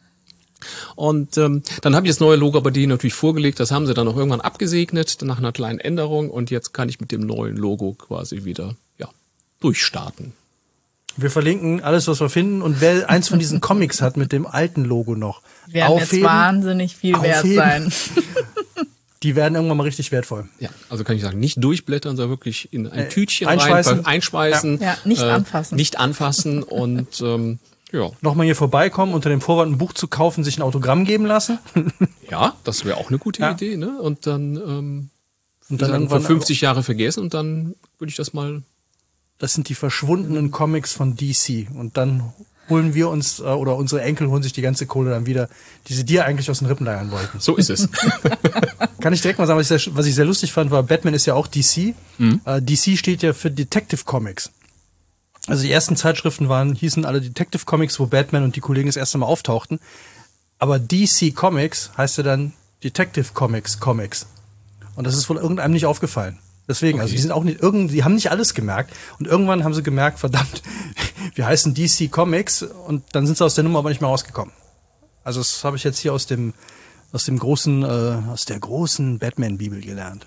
Speaker 3: Und ähm, dann habe ich das neue Logo bei denen natürlich vorgelegt. Das haben sie dann auch irgendwann abgesegnet nach einer kleinen Änderung. Und jetzt kann ich mit dem neuen Logo quasi wieder ja, durchstarten.
Speaker 1: Wir verlinken alles, was wir finden. Und wer eins von diesen Comics hat mit dem alten Logo noch,
Speaker 2: werden aufheben, jetzt wahnsinnig viel
Speaker 1: aufheben.
Speaker 2: wert sein.
Speaker 1: Die werden irgendwann mal richtig wertvoll.
Speaker 3: Ja, also kann ich sagen, nicht durchblättern, sondern wirklich in ein
Speaker 1: äh,
Speaker 3: Tütchen
Speaker 1: einschweißen.
Speaker 3: rein, einschweißen.
Speaker 2: Ja, ja nicht
Speaker 3: äh,
Speaker 2: anfassen.
Speaker 3: Nicht anfassen und ähm, ja.
Speaker 1: Nochmal hier vorbeikommen, unter dem Vorwand ein Buch zu kaufen, sich ein Autogramm geben lassen.
Speaker 3: Ja, das wäre auch eine gute
Speaker 1: ja.
Speaker 3: Idee, ne? Und dann, ähm,
Speaker 1: und dann
Speaker 3: sagen, vor fünfzig Jahre vergessen und dann würde ich das mal
Speaker 1: das sind die verschwundenen Comics von D C. Und dann holen wir uns, äh, oder unsere Enkel holen sich die ganze Kohle dann wieder, die sie dir eigentlich aus den Rippen leiern wollten.
Speaker 3: So ist es.
Speaker 1: Kann ich direkt mal sagen, was ich sehr, was ich sehr lustig fand, war, Batman ist ja auch D C. Mhm. Äh, D C steht ja für Detective Comics. Also die ersten Zeitschriften waren, hießen alle Detective Comics, wo Batman und die Kollegen das erste Mal auftauchten. Aber D C Comics heißt ja dann Detective Comics Comics. Und das ist wohl irgendeinem nicht aufgefallen. Deswegen, okay. Also die sind auch nicht irgendwie, die haben nicht alles gemerkt. Und irgendwann haben sie gemerkt, verdammt, wir heißen D C Comics, und dann sind sie aus der Nummer aber nicht mehr rausgekommen. Also das habe ich jetzt hier aus dem, aus dem großen, äh, aus der großen Batman-Bibel gelernt.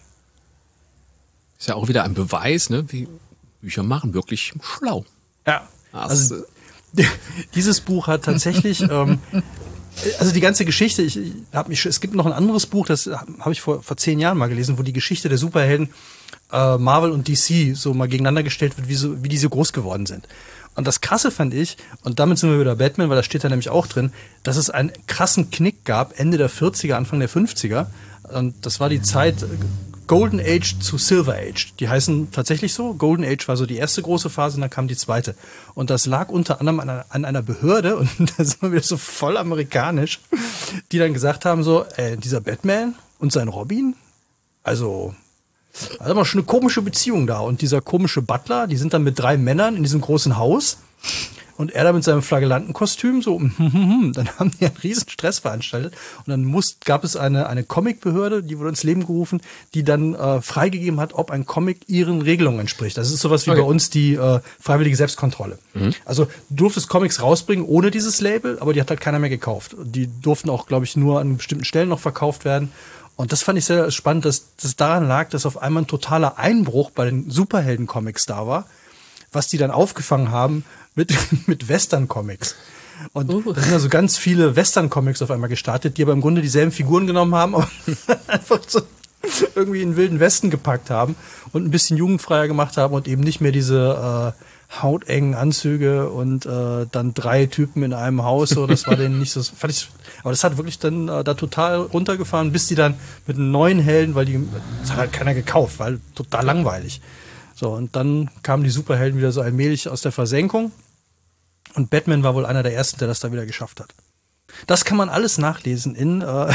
Speaker 3: Ist ja auch wieder ein Beweis, ne, wie Bücher machen, wirklich schlau.
Speaker 1: Ja, also dieses Buch hat tatsächlich, ähm, also die ganze Geschichte, ich, ich hab mich, es gibt noch ein anderes Buch, das habe ich vor, vor zehn Jahren mal gelesen, wo die Geschichte der Superhelden äh, Marvel und D C so mal gegeneinander gestellt wird, wie, so, wie die so groß geworden sind. Und das Krasse fand ich, und damit sind wir wieder Batman, weil da steht da nämlich auch drin, dass es einen krassen Knick gab, Ende der vierziger, Anfang der fünfziger. Und das war die Zeit Golden Age zu Silver Age. Die heißen tatsächlich so. Golden Age war so die erste große Phase, und dann kam die zweite. Und das lag unter anderem an einer, an einer Behörde, und da sind wir wieder so voll amerikanisch, die dann gesagt haben so, äh, dieser Batman und sein Robin, also, da ist mal schon eine komische Beziehung da. Und dieser komische Butler, die sind dann mit drei Männern in diesem großen Haus. Und er da mit seinem Flagellantenkostüm, so, dann haben die einen riesen Stress veranstaltet. Und dann muss, gab es eine, eine Comicbehörde, die wurde ins Leben gerufen, die dann äh, freigegeben hat, ob ein Comic ihren Regelungen entspricht. Das ist sowas wie okay. bei uns die äh, freiwillige Selbstkontrolle. Mhm. Also du durftest Comics rausbringen ohne dieses Label, aber die hat halt keiner mehr gekauft. Die durften auch, glaube ich, nur an bestimmten Stellen noch verkauft werden. Und das fand ich sehr spannend, dass das daran lag, dass auf einmal ein totaler Einbruch bei den Superhelden-Comics da war, was die dann aufgefangen haben mit, mit Western-Comics. Und uh. da sind also ganz viele Western-Comics auf einmal gestartet, die aber im Grunde dieselben Figuren genommen haben, aber einfach so irgendwie in den wilden Westen gepackt haben und ein bisschen jugendfreier gemacht haben und eben nicht mehr diese äh, hautengen Anzüge und äh, dann drei Typen in einem Haus. So, das war denen nicht so. Fand ich, aber das hat wirklich dann äh, da total runtergefahren, bis die dann mit einem neuen Helden, weil die, das hat halt keiner gekauft, weil total langweilig. So, und dann kamen die Superhelden wieder so allmählich aus der Versenkung. Und Batman war wohl einer der ersten, der das da wieder geschafft hat. Das kann man alles nachlesen in, äh,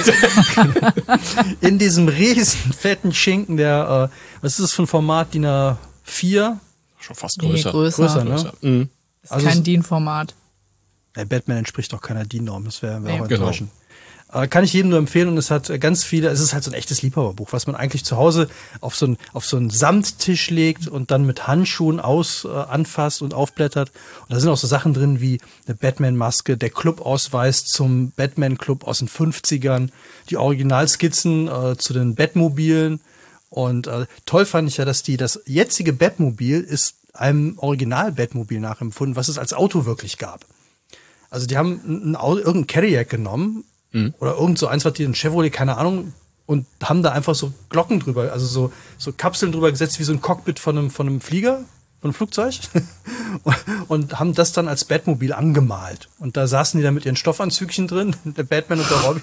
Speaker 1: in diesem riesen fetten Schinken, der, äh, was ist das für ein Format, D I N A vier?
Speaker 3: Schon fast größer.
Speaker 2: Nee, größer.
Speaker 1: größer, ne?
Speaker 3: größer. Mhm.
Speaker 2: Das ist also kein D I N-Format.
Speaker 1: Der Batman entspricht doch keiner D I N-Norm, das wäre wär
Speaker 2: nee.
Speaker 1: auch enttäuschend. Genau. Äh, kann ich jedem nur empfehlen, und es hat ganz viele, es ist halt so ein echtes Liebhaberbuch, was man eigentlich zu Hause auf so einen, auf so einen Samttisch legt und dann mit Handschuhen aus, äh, anfasst und aufblättert. Und da sind auch so Sachen drin wie eine Batman-Maske, der Clubausweis zum Batman-Club aus den fünfzigern, die Originalskizzen äh, zu den Batmobilen. Und äh, toll fand ich ja, dass die, das jetzige Batmobil ist einem Original-Batmobil nachempfunden, was es als Auto wirklich gab. Also die haben ein, ein, irgendein Cadillac genommen, Mhm. oder irgend so eins, was die ein Chevrolet, keine Ahnung, und haben da einfach so Glocken drüber, also so, so Kapseln drüber gesetzt, wie so ein Cockpit von einem, von einem Flieger, von einem Flugzeug, und haben das dann als Batmobil angemalt. Und da saßen die dann mit ihren Stoffanzügchen drin, der Batman und der Robin.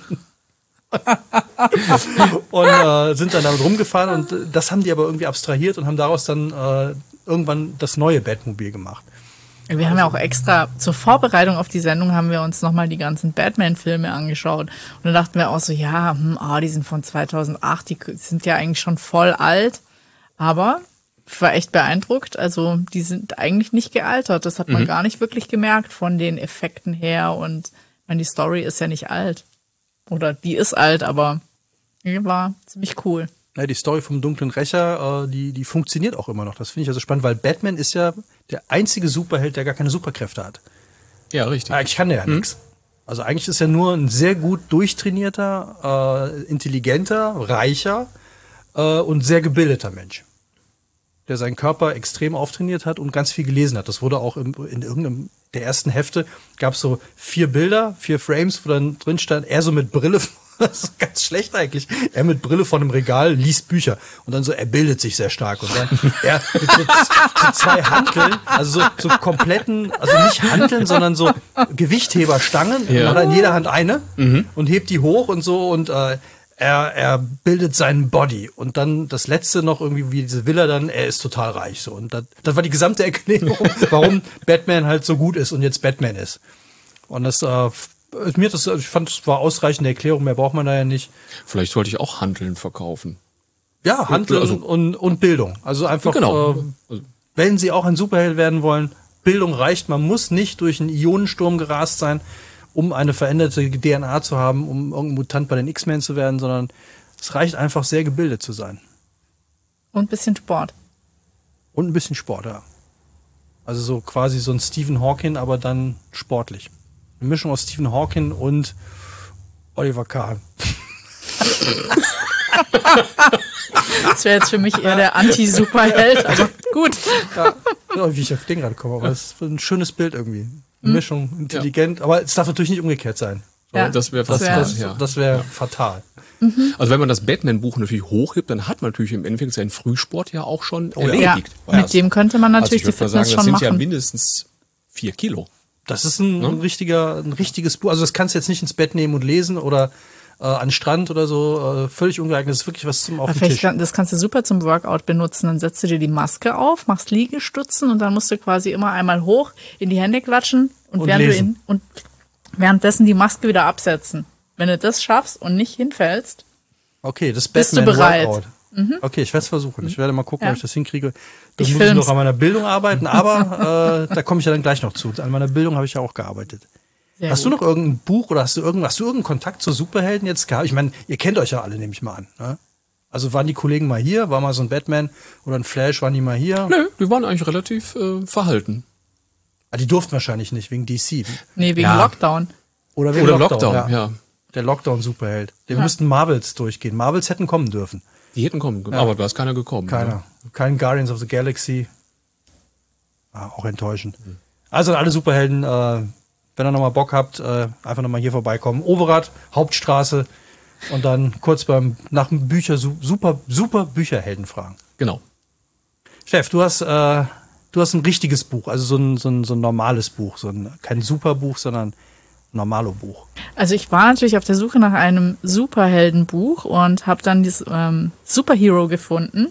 Speaker 1: und äh, sind dann damit rumgefahren, und das haben die aber irgendwie abstrahiert und haben daraus dann äh, irgendwann das neue Batmobil gemacht.
Speaker 2: Wir haben ja auch extra zur Vorbereitung auf die Sendung haben wir uns nochmal die ganzen Batman-Filme angeschaut. Und dann dachten wir auch so, ja, hm, oh, die sind von zweitausendacht, die sind ja eigentlich schon voll alt. Aber ich war echt beeindruckt. Also die sind eigentlich nicht gealtert. Das hat man mhm. gar nicht wirklich gemerkt von den Effekten her. Und ich meine, die Story ist ja nicht alt. Oder die ist alt, aber die war ziemlich cool.
Speaker 1: Ja, die Story vom dunklen Rächer, äh, die, die funktioniert auch immer noch. Das finde ich also spannend, weil Batman ist ja der einzige Superheld, der gar keine Superkräfte hat.
Speaker 3: Ja, richtig.
Speaker 1: Eigentlich kann der ja mhm. nichts. Also eigentlich ist er nur ein sehr gut durchtrainierter, äh, intelligenter, reicher äh, und sehr gebildeter Mensch, der seinen Körper extrem auftrainiert hat und ganz viel gelesen hat. Das wurde auch im, in irgendeinem der ersten Hefte, gab es so vier Bilder, vier Frames, wo dann drin stand, er so mit Brille. Das ist ganz schlecht eigentlich. Er mit Brille vor einem Regal liest Bücher. Und dann so, er bildet sich sehr stark. Und dann er mit so, so zwei Hanteln, also so, so kompletten, also nicht Hanteln, sondern so Gewichtheberstangen. Ja. Und hat in jeder Hand eine mhm. und hebt die hoch und so. Und äh, er, er bildet seinen Body und dann das letzte noch irgendwie wie diese Villa dann, er ist total reich so und das, das war die gesamte Erklärung, warum Batman halt so gut ist und jetzt Batman ist. Und das äh, mir das ich fand es war ausreichende Erklärung, mehr braucht man da ja nicht.
Speaker 3: Vielleicht sollte ich auch Handeln verkaufen.
Speaker 1: Ja, Handeln
Speaker 3: also,
Speaker 1: und und Bildung. Also einfach
Speaker 3: genau.
Speaker 1: äh, wenn Sie auch ein Superheld werden wollen, Bildung reicht, man muss nicht durch einen Ionensturm gerast sein, um eine veränderte D N A zu haben, um irgendein Mutant bei den X-Men zu werden, sondern es reicht einfach, sehr gebildet zu sein.
Speaker 2: Und ein bisschen Sport.
Speaker 1: Und ein bisschen Sport, ja. Also so quasi so ein Stephen Hawking, aber dann sportlich. Eine Mischung aus Stephen Hawking und Oliver Kahn.
Speaker 2: Das wäre jetzt für mich eher der Anti-Superheld, aber gut.
Speaker 1: Ja, wie ich auf den gerade komme, aber es ist ein schönes Bild irgendwie. Eine Mischung, intelligent, ja. Aber es darf natürlich nicht umgekehrt sein.
Speaker 2: Ja,
Speaker 3: das wäre
Speaker 1: das,
Speaker 3: fatal.
Speaker 1: das,
Speaker 3: ja.
Speaker 1: das wäre
Speaker 3: ja.
Speaker 1: fatal.
Speaker 2: Mhm.
Speaker 3: Also wenn man das Batman-Buch natürlich hochhebt, dann hat man natürlich im Endeffekt seinen Frühsport ja auch schon
Speaker 1: Oh, ja.
Speaker 3: erledigt.
Speaker 2: Ja, mit dem könnte man natürlich
Speaker 3: also
Speaker 2: die Fitness sagen,
Speaker 3: das
Speaker 2: schon
Speaker 3: sind
Speaker 2: machen.
Speaker 3: ja mindestens vier Kilo.
Speaker 1: Das ist ein, ja? ein richtiger, ein richtiges Buch. Also das kannst du jetzt nicht ins Bett nehmen und lesen oder äh, an den Strand oder so. Äh, völlig ungeeignet. Das ist wirklich was zum auf den Tisch.
Speaker 2: Kann, das kannst du super zum Workout benutzen. Dann setzt du dir die Maske auf, machst Liegestützen und dann musst du quasi immer einmal hoch in die Hände klatschen und,
Speaker 1: Und
Speaker 2: während du
Speaker 1: lesen.
Speaker 2: in, und währenddessen die Maske wieder absetzen. Wenn du das schaffst und nicht hinfällst,
Speaker 1: okay, das
Speaker 2: bist du bereit.
Speaker 1: Workout. Mhm. Okay, ich werde es versuchen. Ich werde mal gucken,
Speaker 2: ja.
Speaker 1: ob ich das hinkriege. Da
Speaker 2: Ich
Speaker 1: muss
Speaker 2: film's.
Speaker 1: ich noch an meiner Bildung arbeiten, aber äh, da komme ich ja dann gleich noch zu. An meiner Bildung habe ich ja auch gearbeitet.
Speaker 2: Sehr
Speaker 1: hast
Speaker 2: gut.
Speaker 1: du noch irgendein Buch oder hast du irgendwas, hast du irgendeinen Kontakt zu Superhelden jetzt gehabt? Ich meine, ihr kennt euch ja alle, nehme ich mal an. Ne? Also waren die Kollegen mal hier? War mal so ein Batman oder ein Flash, waren die mal hier?
Speaker 3: Nö, die waren eigentlich relativ äh, verhalten.
Speaker 1: Ah, die durften wahrscheinlich nicht, wegen D C.
Speaker 2: Nee, wegen
Speaker 3: Ja.
Speaker 2: Lockdown.
Speaker 1: Oder wegen
Speaker 3: Oder
Speaker 1: Lockdown,
Speaker 3: Lockdown,
Speaker 1: ja.
Speaker 3: ja.
Speaker 1: Der Lockdown-Superheld. Wir
Speaker 2: Ja.
Speaker 1: müssten Marvels durchgehen. Marvels hätten kommen dürfen.
Speaker 3: Die hätten kommen können,
Speaker 1: Ja.
Speaker 3: aber da ist keiner gekommen.
Speaker 1: Keiner.
Speaker 3: Ne?
Speaker 1: Kein Guardians of the Galaxy. Ah, auch enttäuschend. Also an alle Superhelden, äh, wenn ihr nochmal Bock habt, äh, einfach nochmal hier vorbeikommen. Overath, Hauptstraße und dann kurz beim nach dem Bücher, su- super, super Bücherhelden fragen.
Speaker 3: Genau.
Speaker 1: Steff, du hast, äh, du hast ein richtiges Buch, also so ein, so ein, so ein normales Buch, so ein, kein Superbuch, sondern ein Normalo-Buch.
Speaker 2: Also ich war natürlich auf der Suche nach einem Superheldenbuch und habe dann dieses ähm, Superhero gefunden.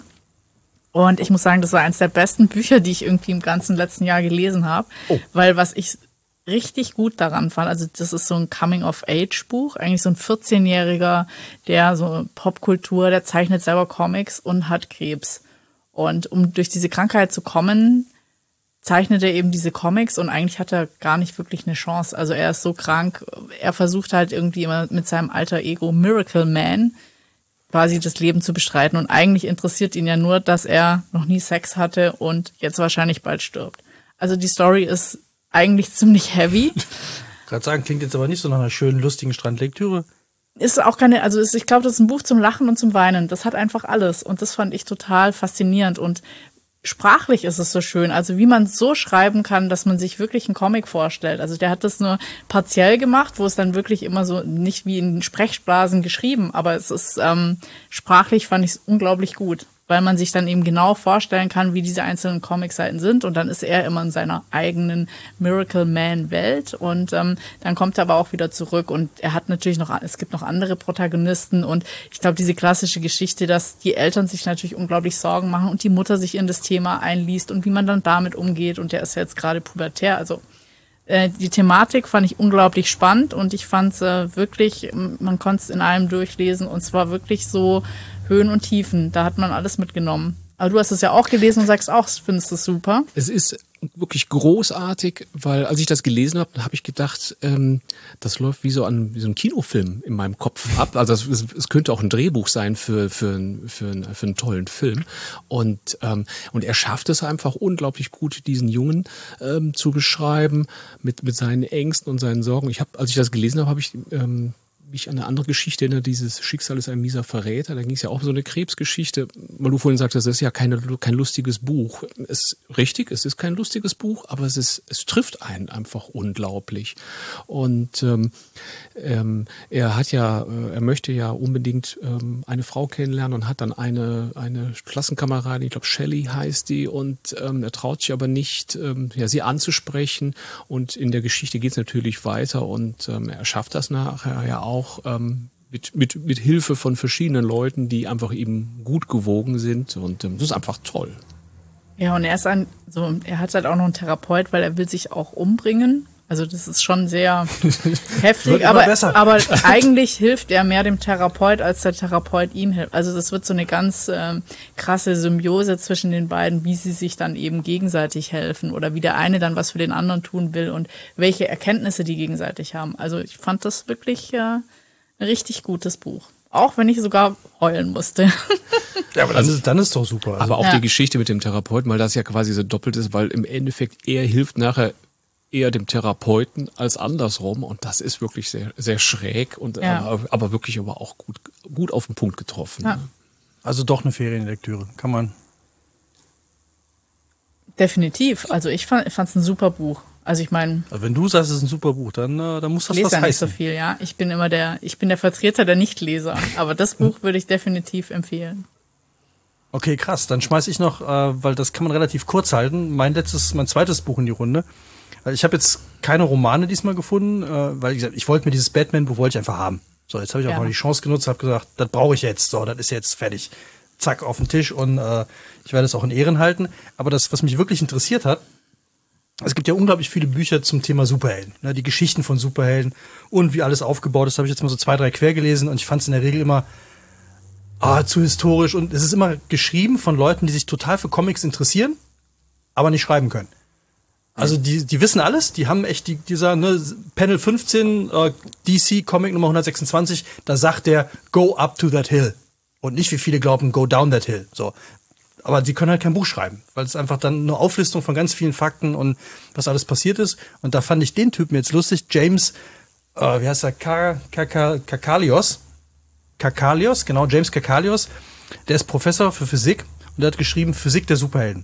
Speaker 2: Und ich muss sagen, das war eines der besten Bücher, die ich irgendwie im ganzen letzten Jahr gelesen habe.
Speaker 1: Oh.
Speaker 2: Weil was ich richtig gut daran fand, also das ist so ein Coming-of-Age-Buch, eigentlich so ein vierzehnjähriger, der so Popkultur, der zeichnet selber Comics und hat Krebs. Und um durch diese Krankheit zu kommen, zeichnet er eben diese Comics und eigentlich hat er gar nicht wirklich eine Chance. Also er ist so krank, er versucht halt irgendwie immer mit seinem alter Ego Miracle Man quasi das Leben zu bestreiten und eigentlich interessiert ihn ja nur, dass er noch nie Sex hatte und jetzt wahrscheinlich bald stirbt. Also die Story ist eigentlich ziemlich heavy.
Speaker 1: Gerade sagen, klingt jetzt aber nicht so nach einer schönen, lustigen Strandlektüre.
Speaker 2: Ist auch keine, also ist, ich glaube, das ist ein Buch zum Lachen und zum Weinen. Das hat einfach alles und das fand ich total faszinierend und sprachlich ist es so schön, also wie man so schreiben kann, dass man sich wirklich einen Comic vorstellt. Also der hat das nur partiell gemacht, wo es dann wirklich immer so nicht wie in Sprechblasen geschrieben, aber es ist ähm, sprachlich fand ich es unglaublich gut, weil man sich dann eben genau vorstellen kann, wie diese einzelnen Comicseiten sind und dann ist er immer in seiner eigenen Miracle Man Welt und ähm, dann kommt er aber auch wieder zurück und er hat natürlich noch, es gibt noch andere Protagonisten und ich glaube, diese klassische Geschichte, dass die Eltern sich natürlich unglaublich Sorgen machen und die Mutter sich in das Thema einliest und wie man dann damit umgeht und der ist ja jetzt gerade pubertär, also äh, die Thematik fand ich unglaublich spannend und ich fand es äh, wirklich, man konnte es in einem durchlesen und zwar wirklich so Höhen und Tiefen, da hat man alles mitgenommen. Aber du hast es ja auch gelesen und sagst auch, findest es super.
Speaker 3: Es ist wirklich großartig, weil als ich das gelesen habe, habe ich gedacht, ähm, das läuft wie so, an, wie so ein Kinofilm in meinem Kopf ab. Also es, es könnte auch ein Drehbuch sein für, für, für, für einen tollen Film. Und, ähm, und er schafft es einfach unglaublich gut, diesen Jungen ähm, zu beschreiben mit, mit seinen Ängsten und seinen Sorgen. Ich habe, als ich das gelesen habe, habe ich ähm, mich an eine andere Geschichte erinnere, dieses Schicksal ist ein mieser Verräter. Da ging es ja auch um so eine Krebsgeschichte, weil du vorhin sagtest, das ist ja keine, kein lustiges Buch. Es ist richtig, es ist kein lustiges Buch, aber es ist, es trifft einen einfach unglaublich. Und ähm, ähm, er hat ja, äh, er möchte ja unbedingt ähm, eine Frau kennenlernen und hat dann eine, eine Klassenkameradin, ich glaube Shelley heißt die, und ähm, er traut sich aber nicht, ähm, ja, sie anzusprechen. Und in der Geschichte geht es natürlich weiter und ähm, er schafft das nachher ja auch, ähm, mit, mit, mit Hilfe von verschiedenen Leuten, die einfach eben gut gewogen sind. Und ähm, das ist einfach toll.
Speaker 2: Ja, und er ist ein, so, er hat halt auch noch einen Therapeut, weil er will sich auch umbringen. Also das ist schon sehr heftig, aber, aber eigentlich hilft er mehr dem Therapeut, als der Therapeut ihm hilft. Also das wird so eine ganz ähm, krasse Symbiose zwischen den beiden, wie sie sich dann eben gegenseitig helfen oder wie der eine dann was für den anderen tun will und welche Erkenntnisse die gegenseitig haben. Also ich fand das wirklich äh, ein richtig gutes Buch. Auch wenn ich sogar heulen musste.
Speaker 1: Ja, aber dann ist, dann ist doch super. Also.
Speaker 3: Aber auch
Speaker 2: ja.
Speaker 3: die Geschichte mit dem Therapeuten, weil das ja quasi so doppelt ist, weil im Endeffekt er hilft nachher eher dem Therapeuten als andersrum und das ist wirklich sehr sehr schräg und
Speaker 2: ja.
Speaker 3: aber, aber wirklich aber auch gut gut auf den Punkt getroffen.
Speaker 2: Ja.
Speaker 1: Also doch eine Ferienlektüre, kann man.
Speaker 2: Definitiv. Also ich fand es ein super Buch. Also ich meine,
Speaker 1: also wenn du sagst, es ist ein super Buch, dann äh, dann muss das was
Speaker 2: ja nicht
Speaker 1: heißen.
Speaker 2: so viel, ja. Ich bin immer der ich bin der Vertreter der Nichtleser, aber das Buch würde ich definitiv empfehlen.
Speaker 1: Okay, krass. Dann schmeiß ich noch, äh, weil das kann man relativ kurz halten. Mein letztes, mein zweites Buch in die Runde. Ich habe jetzt keine Romane diesmal gefunden, äh, weil ich, ich wollte mir dieses Batman-Buch wollte ich einfach haben. So, jetzt habe ich auch ja. mal die Chance genutzt, habe gesagt, das brauche ich jetzt. So, das ist jetzt fertig. Zack, auf den Tisch und äh, ich werde es auch in Ehren halten. Aber das, was mich wirklich interessiert hat, es gibt ja unglaublich viele Bücher zum Thema Superhelden. Ne, die Geschichten von Superhelden und wie alles aufgebaut ist, habe ich jetzt mal so zwei, drei quer gelesen und ich fand es in der Regel immer ah, zu historisch. Und es ist immer geschrieben von Leuten, die sich total für Comics interessieren, aber nicht schreiben können. Also die die wissen alles, die haben echt die dieser ne, Panel fünfzehn äh, D C Comic Nummer hundertsechsundzwanzig, da sagt der go up to that hill und nicht wie viele glauben go down that hill. So, aber die können halt kein Buch schreiben, weil es einfach dann eine Auflistung von ganz vielen Fakten und was alles passiert ist. Und da fand ich den Typen jetzt lustig, James, äh, wie heißt er, Kakalios, Kakalios, genau James Kakalios, der ist Professor für Physik und der hat geschrieben Physik der Superhelden.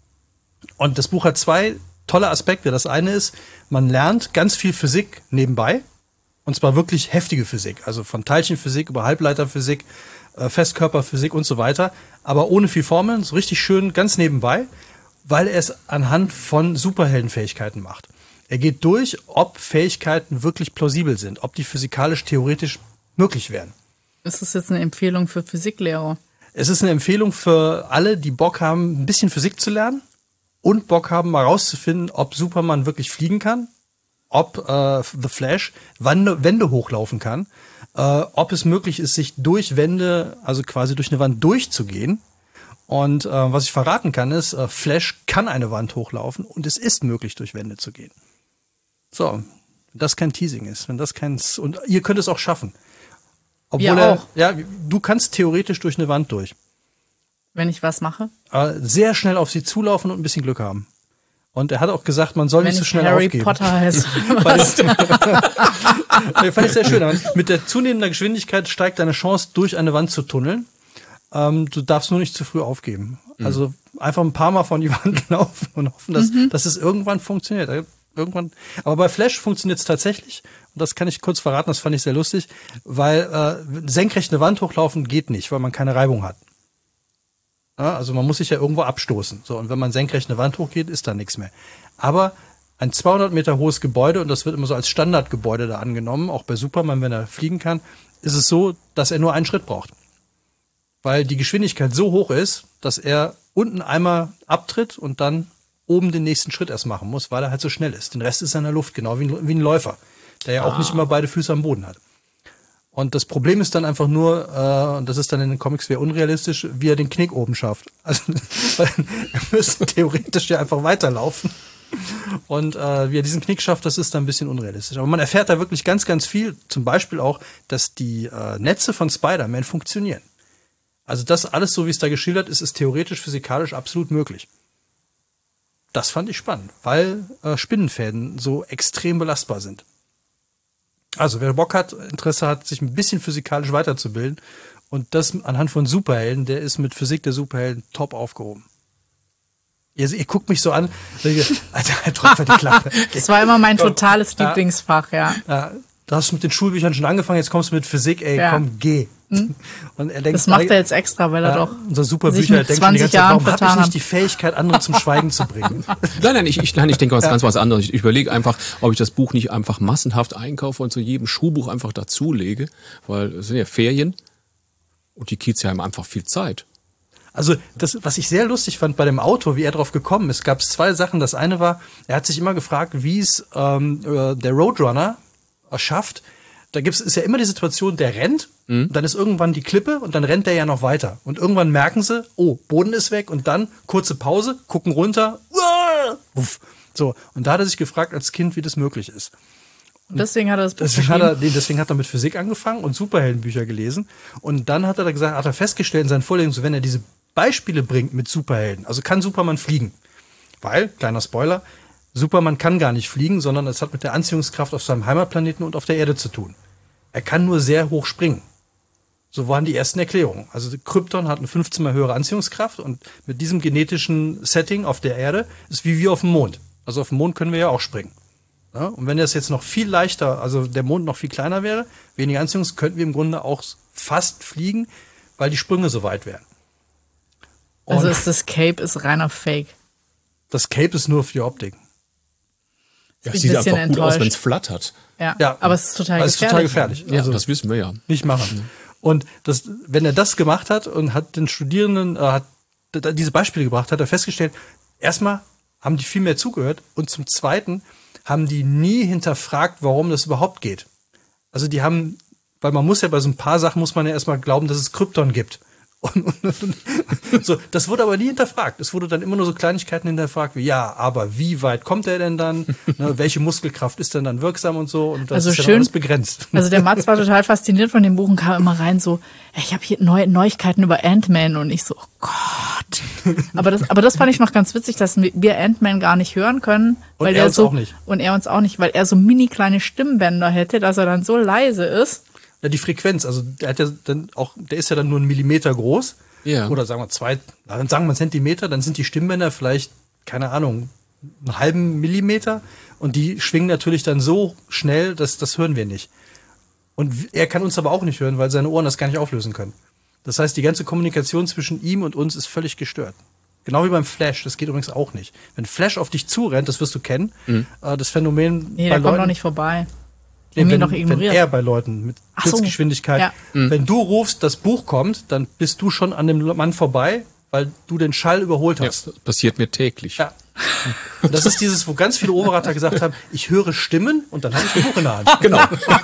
Speaker 1: Und das Buch hat zwei tolle Aspekte. Das eine ist, man lernt ganz viel Physik nebenbei. Und zwar wirklich heftige Physik. Also von Teilchenphysik über Halbleiterphysik, äh, Festkörperphysik und so weiter. Aber ohne viel Formeln, so richtig schön ganz nebenbei, weil er es anhand von Superheldenfähigkeiten macht. Er geht durch, ob Fähigkeiten wirklich plausibel sind, ob die physikalisch theoretisch möglich wären.
Speaker 2: Ist das jetzt eine Empfehlung für Physiklehrer?
Speaker 1: Es ist eine Empfehlung für alle, die Bock haben, ein bisschen Physik zu lernen. Und Bock haben, mal rauszufinden, ob Superman wirklich fliegen kann, ob äh, The Flash Wände, Wände hochlaufen kann, äh, ob es möglich ist, sich durch Wände, also quasi durch eine Wand durchzugehen. Und äh, was ich verraten kann, ist, äh, Flash kann eine Wand hochlaufen und es ist möglich, durch Wände zu gehen. So, wenn das kein Teasing ist, wenn das kein... Und ihr könnt es auch schaffen. Obwohl
Speaker 2: ja,
Speaker 1: er,
Speaker 2: auch.
Speaker 1: ja, du kannst theoretisch durch eine Wand durch.
Speaker 2: Wenn ich was mache?
Speaker 1: Sehr schnell auf sie zulaufen und ein bisschen Glück haben. Und er hat auch gesagt, man soll
Speaker 2: Wenn
Speaker 1: nicht so schnell
Speaker 2: Harry
Speaker 1: aufgeben.
Speaker 2: Potter heißt.
Speaker 1: Das fand ich sehr schön. Aber mit der zunehmenden Geschwindigkeit steigt deine Chance, durch eine Wand zu tunneln. Ähm, du darfst nur nicht zu früh aufgeben. Mhm. Also einfach ein paar Mal von die Wand laufen und hoffen, dass, mhm. dass es irgendwann funktioniert. Irgendwann. Aber bei Flash funktioniert es tatsächlich. Und das kann ich kurz verraten, das fand ich sehr lustig. Weil äh, senkrecht eine Wand hochlaufen geht nicht, weil man keine Reibung hat. Ja, also man muss sich ja irgendwo abstoßen. So, und wenn man senkrecht eine Wand hochgeht, ist da nichts mehr. Aber ein zweihundert Meter hohes Gebäude, und das wird immer so als Standardgebäude da angenommen, auch bei Superman, wenn er fliegen kann, ist es so, dass er nur einen Schritt braucht. Weil die Geschwindigkeit so hoch ist, dass er unten einmal abtritt und dann oben den nächsten Schritt erst machen muss, weil er halt so schnell ist. Den Rest ist er in der Luft, genau wie ein, wie ein Läufer, der ja auch ah. nicht immer beide Füße am Boden hat. Und das Problem ist dann einfach nur, äh, und das ist dann in den Comics sehr unrealistisch, wie er den Knick oben schafft. Also er müsste theoretisch ja einfach weiterlaufen. Und äh, wie er diesen Knick schafft, das ist dann ein bisschen unrealistisch. Aber man erfährt da wirklich ganz, ganz viel. Zum Beispiel auch, dass die äh, Netze von Spider-Man funktionieren. Also das alles, so wie es da geschildert ist, ist theoretisch, physikalisch absolut möglich. Das fand ich spannend, weil äh, Spinnenfäden so extrem belastbar sind. Also wer Bock hat, Interesse hat, sich ein bisschen physikalisch weiterzubilden und das anhand von Superhelden, der ist mit Physik der Superhelden top aufgehoben. Ihr, ihr guckt mich so an, Alter, drück mal die Klappe.
Speaker 2: Das war immer mein totales ja. Lieblingsfach, ja.
Speaker 1: ja. Du hast mit den Schulbüchern schon angefangen, jetzt kommst du mit Physik, ey, ja. komm, geh.
Speaker 2: Hm?
Speaker 1: Und er denkt,
Speaker 2: das macht er jetzt extra, weil er
Speaker 1: ja,
Speaker 2: doch
Speaker 1: unser super
Speaker 2: sich
Speaker 1: Bücher
Speaker 2: mit
Speaker 1: denkt schon die
Speaker 2: zwanzig
Speaker 1: ganze Zeit,
Speaker 2: Jahren
Speaker 1: warum habe ich
Speaker 2: vertan
Speaker 1: nicht
Speaker 2: hat.
Speaker 1: die Fähigkeit, andere zum Schweigen zu bringen?
Speaker 3: Nein, nein, ich, ich, nein, ich denke was ganz was anderes. Ich überlege einfach, ob ich das Buch nicht einfach massenhaft einkaufe und zu jedem Schulbuch einfach dazulege, weil es sind ja Ferien und die Kids haben einfach viel Zeit.
Speaker 1: Also das, was ich sehr lustig fand bei dem Autor, wie er drauf gekommen ist, gab es zwei Sachen. Das eine war, er hat sich immer gefragt, wie es ähm, der Roadrunner schafft. Da gibt's ist ja immer die Situation, der rennt, mhm. und dann ist irgendwann die Klippe und dann rennt der ja noch weiter. Und irgendwann merken sie, oh, Boden ist weg und dann kurze Pause, gucken runter, uff, so. Und da hat er sich gefragt als Kind, wie das möglich ist.
Speaker 2: Und deswegen hat er das Buch
Speaker 1: deswegen hat er, deswegen hat er mit Physik angefangen und Superheldenbücher gelesen. Und dann hat er gesagt, hat er festgestellt in seinen Vorlesungen, so wenn er diese Beispiele bringt mit Superhelden, also kann Superman fliegen. Weil, kleiner Spoiler, Superman kann gar nicht fliegen, sondern es hat mit der Anziehungskraft auf seinem Heimatplaneten und auf der Erde zu tun. Er kann nur sehr hoch springen. So waren die ersten Erklärungen. Also Krypton hat eine fünfzehn mal höhere Anziehungskraft und mit diesem genetischen Setting auf der Erde ist wie wir auf dem Mond. Also auf dem Mond können wir ja auch springen. Ja? Und wenn das jetzt noch viel leichter, also der Mond noch viel kleiner wäre, weniger Anziehungskraft, könnten wir im Grunde auch fast fliegen, weil die Sprünge so weit wären. Und
Speaker 2: also ist das Cape ist reiner Fake.
Speaker 1: Das Cape ist nur für die Optik.
Speaker 3: Ja,
Speaker 2: bin
Speaker 3: sieht
Speaker 2: ein
Speaker 3: einfach
Speaker 2: bisschen
Speaker 3: gut aus,
Speaker 2: enttäuscht.
Speaker 3: wenn es flattert.
Speaker 2: Ja,
Speaker 1: Ja,
Speaker 2: aber es ist total
Speaker 1: aber es ist
Speaker 2: gefährlich.
Speaker 1: total gefährlich.
Speaker 3: Ja,
Speaker 1: Also
Speaker 3: das wissen wir ja.
Speaker 1: nicht machen. Und das, wenn er das gemacht hat und hat den Studierenden äh, hat d- diese Beispiele gebracht, hat er festgestellt, erstmal haben die viel mehr zugehört und zum Zweiten haben die nie hinterfragt, warum das überhaupt geht. Also die haben, weil man muss ja bei so ein paar Sachen muss man ja erstmal glauben, dass es Krypton gibt. Und, und, und, so, das wurde aber nie hinterfragt. Es wurde dann immer nur so Kleinigkeiten hinterfragt, wie ja, aber wie weit kommt er denn dann? Ne, welche Muskelkraft ist denn dann wirksam und so? Und das
Speaker 2: Also
Speaker 1: ist ja
Speaker 2: schön,
Speaker 1: dann alles begrenzt.
Speaker 2: Also der Mats war total fasziniert von dem Buch und kam immer rein so, ich habe hier neue Neuigkeiten über Ant-Man und ich so, oh Gott. Aber das, aber das fand ich noch ganz witzig, dass wir Ant-Man gar nicht hören können.
Speaker 1: Und
Speaker 2: weil
Speaker 1: er
Speaker 2: der
Speaker 1: uns
Speaker 2: so,
Speaker 1: auch nicht.
Speaker 2: Und er uns auch nicht, weil er so mini kleine Stimmbänder hätte, dass er dann so leise ist.
Speaker 1: Ja, die Frequenz, also der hat ja dann auch, der ist ja dann nur einen Millimeter groß.
Speaker 3: Ja.
Speaker 1: Oder sagen wir zwei, dann sagen wir einen Zentimeter, dann sind die Stimmbänder vielleicht, keine Ahnung, einen halben Millimeter und die schwingen natürlich dann so schnell, dass das hören wir nicht. Und er kann uns aber auch nicht hören, weil seine Ohren das gar nicht auflösen können. Das heißt, die ganze Kommunikation zwischen ihm und uns ist völlig gestört. Genau wie beim Flash, das geht übrigens auch nicht. Wenn Flash auf dich zurennt, das wirst du kennen,
Speaker 3: Mhm.
Speaker 1: äh, das Phänomen
Speaker 2: Nee,
Speaker 1: bei
Speaker 2: der kommt
Speaker 1: Leuten,
Speaker 2: noch nicht vorbei.
Speaker 1: Nee,
Speaker 2: Haben ihn
Speaker 1: wenn,
Speaker 2: doch
Speaker 1: wenn
Speaker 2: ignoriert.
Speaker 1: er bei Leuten mit
Speaker 2: Ach so.
Speaker 1: Blitzgeschwindigkeit,
Speaker 2: Ja.
Speaker 1: wenn du rufst, das Buch kommt, dann bist du schon an dem Mann vorbei, weil du den Schall überholt
Speaker 3: Ja,
Speaker 1: hast.
Speaker 3: das passiert mir täglich.
Speaker 1: Ja. Und das ist dieses, wo ganz viele Overater gesagt haben, ich höre Stimmen und dann habe ich ein Buch in der Hand.
Speaker 3: Genau.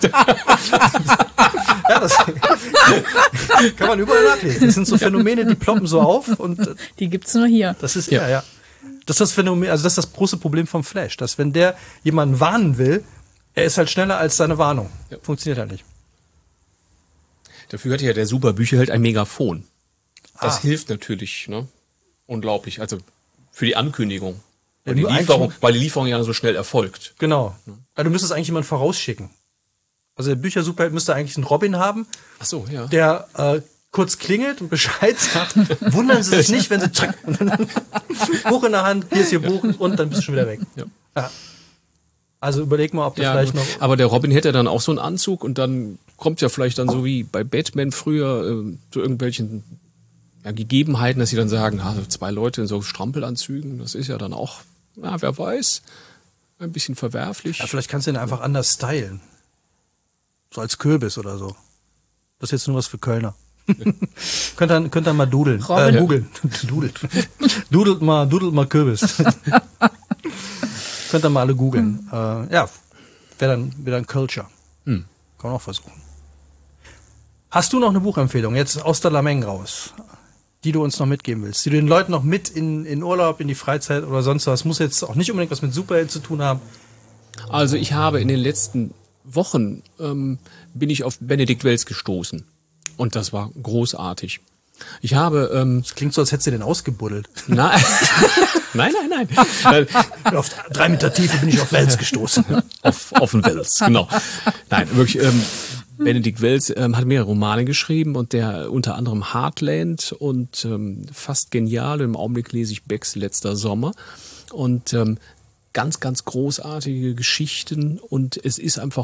Speaker 1: Ja, das kann man überall nachlesen. Das sind so Phänomene, die ploppen so auf und äh,
Speaker 2: Die gibt's nur hier.
Speaker 1: das ist,
Speaker 3: Ja.
Speaker 1: ja, ja. Das ist das Phänomen, also das ist das große Problem vom Flash, dass wenn der jemanden warnen will, er ist halt schneller als seine Warnung.
Speaker 3: Ja.
Speaker 1: Funktioniert halt nicht.
Speaker 3: Dafür hat ja der super Bücherheld ein Megafon. Das
Speaker 1: Ah.
Speaker 3: hilft natürlich, ne? Unglaublich. Also für die Ankündigung. Weil,
Speaker 1: Ja,
Speaker 3: die
Speaker 1: nur
Speaker 3: Lieferung,
Speaker 1: eigentlich-
Speaker 3: weil die Lieferung ja so schnell erfolgt.
Speaker 1: Genau. Also du müsstest eigentlich jemanden vorausschicken. Also der Büchersuperheld müsste eigentlich einen Robin haben,
Speaker 3: Ach so, ja.
Speaker 1: der äh, kurz klingelt und Bescheid sagt. Wundern Sie sich nicht, wenn Sie zack, und dann Buch in der Hand, hier ist Ihr Buch und dann bist du schon wieder weg.
Speaker 3: Ja.
Speaker 1: Ja. Also überleg mal, ob du
Speaker 3: Ja,
Speaker 1: vielleicht noch...
Speaker 3: aber der Robin hätte dann auch so einen Anzug und dann kommt ja vielleicht dann so wie bei Batman früher äh, zu irgendwelchen ja, Gegebenheiten, dass sie dann sagen, ah, so zwei Leute in so Strampelanzügen, das ist ja dann auch, na, wer weiß, ein bisschen verwerflich.
Speaker 1: Ja, vielleicht kannst du ihn einfach anders stylen. So als Kürbis oder so. Das ist jetzt nur was für Kölner. könnt ihr könnt ihr mal dudeln.
Speaker 2: Robin.
Speaker 1: Äh, googeln. Dudelt. Dudelt mal, dudelt mal Kürbis. Könnt ihr mal alle googeln. Äh, ja, wäre dann wieder ein Culture.
Speaker 3: Hm.
Speaker 1: Kann man auch versuchen. Hast du noch eine Buchempfehlung, jetzt aus der Lameng raus, die du uns noch mitgeben willst, die du den Leuten noch mit in, in Urlaub, in die Freizeit oder sonst was, muss jetzt auch nicht unbedingt was mit Superhelden zu tun haben.
Speaker 3: Also ich habe in den letzten Wochen ähm, bin ich auf Benedikt Wells gestoßen und das war großartig. Ich habe ähm,
Speaker 1: Das klingt so, als hättest du den ausgebuddelt.
Speaker 3: na, nein, nein, nein.
Speaker 1: Auf drei Meter Tiefe bin ich auf Wels gestoßen.
Speaker 3: auf, auf den Wells, genau. Nein, wirklich, ähm, Benedikt Wells ähm, hat mehrere Romane geschrieben und der unter anderem Heartland und ähm, fast genial. Im Augenblick lese ich Becks Letzter Sommer und ähm, ganz, ganz großartige Geschichten und es ist einfach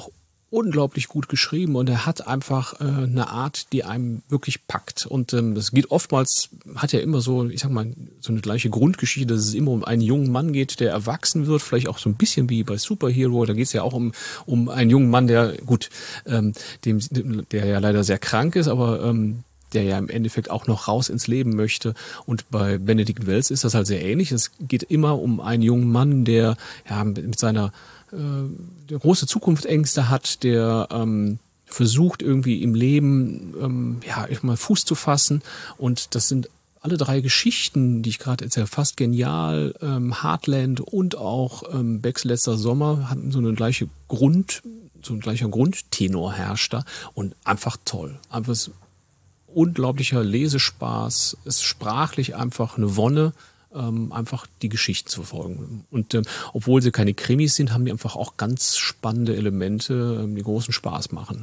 Speaker 3: unglaublich gut geschrieben und er hat einfach äh, eine Art, die einem wirklich packt. Und ähm, das geht oftmals, hat ja immer so, ich sag mal, so eine gleiche Grundgeschichte, dass es immer um einen jungen Mann geht, der erwachsen wird, vielleicht auch so ein bisschen wie bei Superhero. Da geht es ja auch um um einen jungen Mann, der, gut, ähm, dem, der ja leider sehr krank ist, aber ähm, der ja im Endeffekt auch noch raus ins Leben möchte. Und bei Benedict Wells ist das halt sehr ähnlich. Es geht immer um einen jungen Mann, der ja mit seiner der große Zukunftsängste hat, der ähm, versucht irgendwie im Leben ähm, ja ich mal Fuß zu fassen, und das sind alle drei Geschichten, die ich gerade erzähle, fast genial. ähm, Heartland und auch ähm, Becks letzter Sommer hatten so eine gleiche Grund, so ein gleicher Grundtenor herrscht da, und einfach toll, einfach unglaublicher Lesespaß, ist sprachlich einfach eine Wonne. Ähm, einfach die Geschichten zu verfolgen. Und ähm, obwohl sie keine Krimis sind, haben die einfach auch ganz spannende Elemente, ähm, die großen Spaß machen.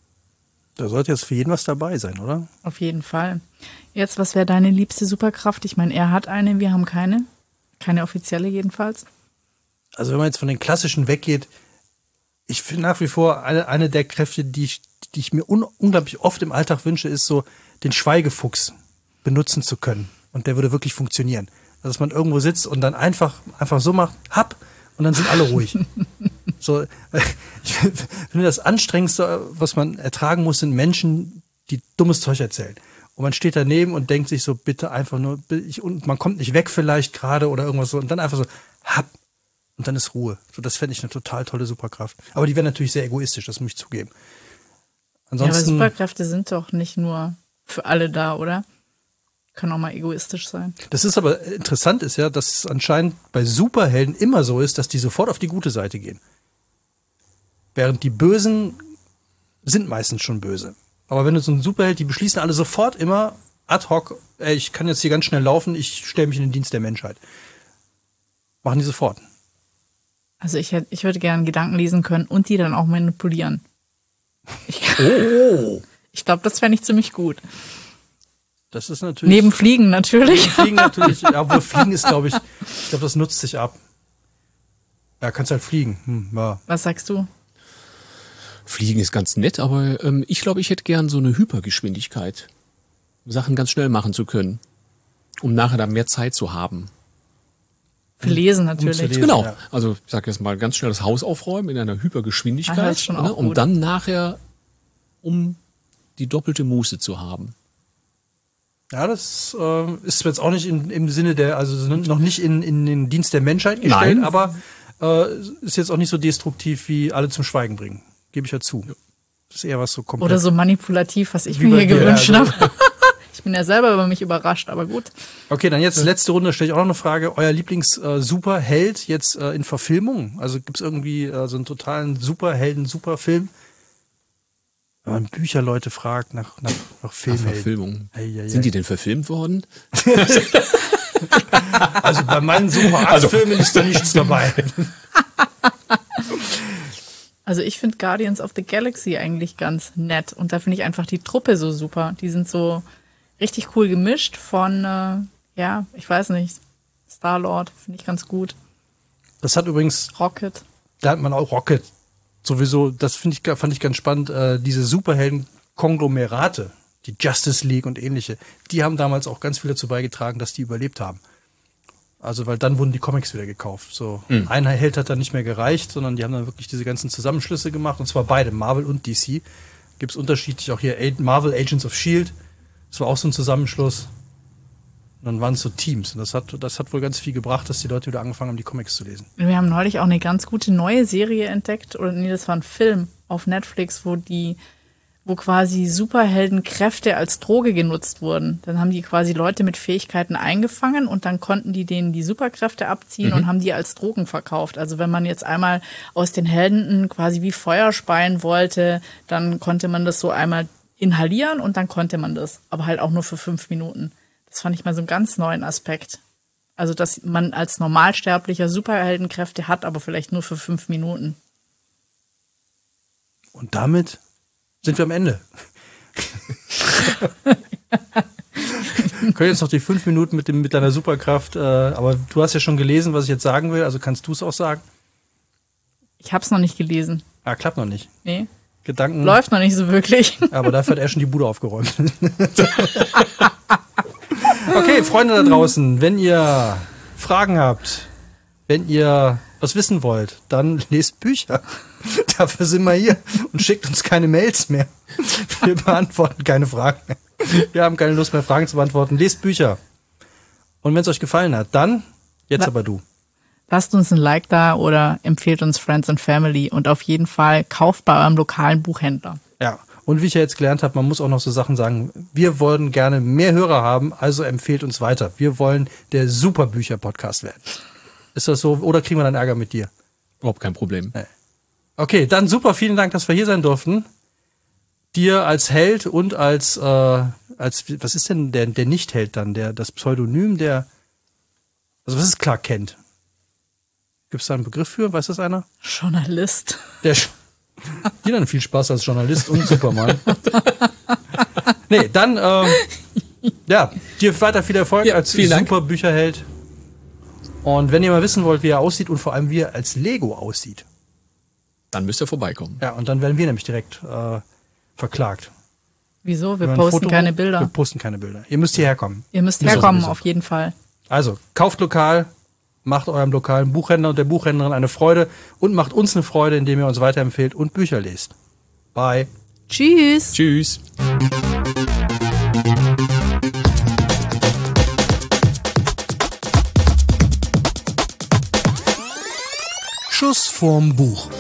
Speaker 1: Da sollte jetzt für jeden was dabei sein, oder?
Speaker 2: Auf jeden Fall. Jetzt, was wäre deine liebste Superkraft? Ich meine, er hat eine, wir haben keine. Keine offizielle jedenfalls.
Speaker 1: Also wenn man jetzt von den klassischen weggeht, ich finde nach wie vor eine, eine der Kräfte, die ich, die ich mir un, unglaublich oft im Alltag wünsche, ist so, den Schweigefuchs benutzen zu können. Und der würde wirklich funktionieren. Dass man irgendwo sitzt und dann einfach, einfach so macht, happ, und dann sind alle ruhig. So, ich finde, das Anstrengendste, was man ertragen muss, sind Menschen, die dummes Zeug erzählen. Und man steht daneben und denkt sich so, bitte einfach nur, ich, und man kommt nicht weg vielleicht gerade oder irgendwas so, und dann einfach so, happ, und dann ist Ruhe. So, das fände ich eine total tolle Superkraft. Aber die wäre natürlich sehr egoistisch, das muss ich zugeben. Ansonsten,
Speaker 2: ja, aber Superkräfte sind doch nicht nur für alle da, oder? Kann auch mal egoistisch sein.
Speaker 1: Das ist aber interessant, ist ja, dass es anscheinend bei Superhelden immer so ist, dass die sofort auf die gute Seite gehen. Während die Bösen sind meistens schon böse. Aber wenn du so einen Superheld, die beschließen alle sofort immer ad hoc, ey, ich kann jetzt hier ganz schnell laufen, ich stelle mich in den Dienst der Menschheit. Machen die sofort.
Speaker 2: Also ich hätte, ich würde gerne Gedanken lesen können und die dann auch manipulieren. Ich,
Speaker 1: oh!
Speaker 2: Ich glaube, das fände ich ziemlich gut.
Speaker 1: Das ist natürlich.
Speaker 2: Neben Fliegen natürlich.
Speaker 1: Neben Fliegen natürlich. Ja, obwohl Fliegen ist, glaube ich, ich glaube, das nutzt sich ab. Ja, kannst halt fliegen. Hm, ja.
Speaker 2: Was sagst du?
Speaker 3: Fliegen ist ganz nett, aber ähm, ich glaube, ich hätte gern so eine Hypergeschwindigkeit. Sachen ganz schnell machen zu können. Um nachher dann mehr Zeit zu haben.
Speaker 2: Für Lesen natürlich.
Speaker 1: Um lesen,
Speaker 3: genau.
Speaker 1: Ja.
Speaker 3: Also ich sage jetzt mal ganz schnell das Haus aufräumen in einer Hypergeschwindigkeit.
Speaker 2: Ah, das ist schon auch
Speaker 3: ne, um
Speaker 2: gut.
Speaker 3: dann nachher, um die doppelte Muße zu haben.
Speaker 1: Ja, das äh, ist jetzt auch nicht in, im Sinne der, also noch nicht in, in den Dienst der Menschheit gestellt,
Speaker 3: Nein.
Speaker 1: aber äh, ist jetzt auch nicht so destruktiv wie alle zum Schweigen bringen. Gebe ich ja zu. Das ist eher was so komplett.
Speaker 2: Oder so manipulativ, was ich
Speaker 1: Wie
Speaker 2: mir
Speaker 1: bei
Speaker 2: hier
Speaker 1: dir,
Speaker 2: gewünscht
Speaker 1: also.
Speaker 2: habe. Ich bin ja selber über mich überrascht, aber gut.
Speaker 1: Okay, dann jetzt letzte Runde, stelle ich auch noch eine Frage. Euer Lieblings-Superheld jetzt äh, in Verfilmung? Also gibt es irgendwie äh, so einen totalen Superhelden-Superfilm? Wenn man Bücherleute fragt nach, nach, nach Filmhelden.
Speaker 3: Verfilmung.
Speaker 1: Ei, ei, ei.
Speaker 3: Sind die denn verfilmt worden?
Speaker 1: Also bei meinen Super-Filmen ist da nichts dabei.
Speaker 2: Also ich finde Guardians of the Galaxy eigentlich ganz nett. Und da finde ich einfach die Truppe so super. Die sind so richtig cool gemischt von, äh, ja, ich weiß nicht, Star-Lord finde ich ganz gut.
Speaker 1: Das hat übrigens,
Speaker 2: Rocket.
Speaker 1: da hat man auch Rocket. Sowieso, das finde ich, fand ich ganz spannend, äh, diese Superhelden-Konglomerate, die Justice League und ähnliche, die haben damals auch ganz viel dazu beigetragen, dass die überlebt haben. Also, weil dann wurden die Comics wieder gekauft. So, mhm. ein Held hat dann nicht mehr gereicht, sondern die haben dann wirklich diese ganzen Zusammenschlüsse gemacht, und zwar beide, Marvel und D C. Gibt es unterschiedlich, auch hier Marvel Agents of S H I E L D, das war auch so ein Zusammenschluss. Und dann waren es so Teams. Und das hat, das hat wohl ganz viel gebracht, dass die Leute wieder angefangen haben, die Comics zu lesen.
Speaker 2: Wir haben neulich auch eine ganz gute neue Serie entdeckt, oder nee, das war ein Film auf Netflix, wo die, wo quasi Superheldenkräfte als Droge genutzt wurden. Dann haben die quasi Leute mit Fähigkeiten eingefangen und dann konnten die denen die Superkräfte abziehen mhm. und haben die als Drogen verkauft. Also wenn man jetzt einmal aus den Händen quasi wie Feuer speien wollte, dann konnte man das so einmal inhalieren und dann konnte man das. Aber halt auch nur für fünf Minuten. Das fand ich mal so einen ganz neuen Aspekt. Also, dass man als Normalsterblicher Superheldenkräfte hat, aber vielleicht nur für fünf Minuten.
Speaker 1: Und damit sind wir am Ende. Wir können jetzt noch die fünf Minuten mit, dem, mit deiner Superkraft, äh, aber du hast ja schon gelesen, was ich jetzt sagen will, also kannst du es auch sagen?
Speaker 2: Ich hab's noch nicht gelesen.
Speaker 1: Ah, klappt noch nicht.
Speaker 2: Nee.
Speaker 1: Gedanken.
Speaker 2: Läuft noch nicht so wirklich.
Speaker 1: Aber dafür hat er schon die Bude aufgeräumt. Okay, Freunde da draußen, wenn ihr Fragen habt, wenn ihr was wissen wollt, dann lest Bücher. Dafür sind wir hier und schickt uns keine Mails mehr. Wir beantworten keine Fragen mehr. Wir haben keine Lust mehr, Fragen zu beantworten. Lest Bücher. Und wenn es euch gefallen hat, dann, jetzt
Speaker 2: La-
Speaker 1: aber du.
Speaker 2: Lasst uns ein Like da oder empfehlt uns Friends and Family und auf jeden Fall kauft bei eurem lokalen Buchhändler.
Speaker 1: Ja, und wie ich ja jetzt gelernt habe, man muss auch noch so Sachen sagen, wir wollen gerne mehr Hörer haben, also empfehlt uns weiter. Wir wollen der Superbücher-Podcast werden. Ist das so? Oder kriegen wir dann Ärger mit dir?
Speaker 3: Überhaupt kein Problem.
Speaker 1: Nee. Okay, dann super, vielen Dank, dass wir hier sein durften. Dir als Held und als, äh, als was ist denn der, der Nicht-Held dann? Der, das Pseudonym, der, also was ist Clark Kent? Gibt es da einen Begriff für? Weiß das einer?
Speaker 2: Journalist.
Speaker 1: Der Sch- Dir dann viel Spaß als Journalist und Superman. Nee, dann, ähm, ja, dir weiter viel Erfolg
Speaker 3: Ja,
Speaker 1: als
Speaker 3: vielen Dank.
Speaker 1: Superbücherheld. Und wenn ihr mal wissen wollt, wie er aussieht und vor allem, wie er als Lego aussieht,
Speaker 3: Dann müsst ihr vorbeikommen.
Speaker 1: ja, und dann werden wir nämlich direkt äh, verklagt.
Speaker 2: Wieso? Wir
Speaker 1: Über ein
Speaker 2: posten
Speaker 1: Foto-
Speaker 2: keine
Speaker 1: Wir
Speaker 2: Bilder.
Speaker 1: posten keine Bilder. Ihr müsst hierher kommen.
Speaker 2: Ihr müsst
Speaker 1: Müssen wir
Speaker 2: herkommen,
Speaker 1: sowieso.
Speaker 2: auf jeden Fall.
Speaker 1: Also, kauft lokal, macht eurem lokalen Buchhändler und der Buchhändlerin eine Freude und macht uns eine Freude, indem ihr uns weiterempfehlt und Bücher lest. Bye.
Speaker 2: Tschüss.
Speaker 3: Tschüss.
Speaker 4: Schuss vorm Buch.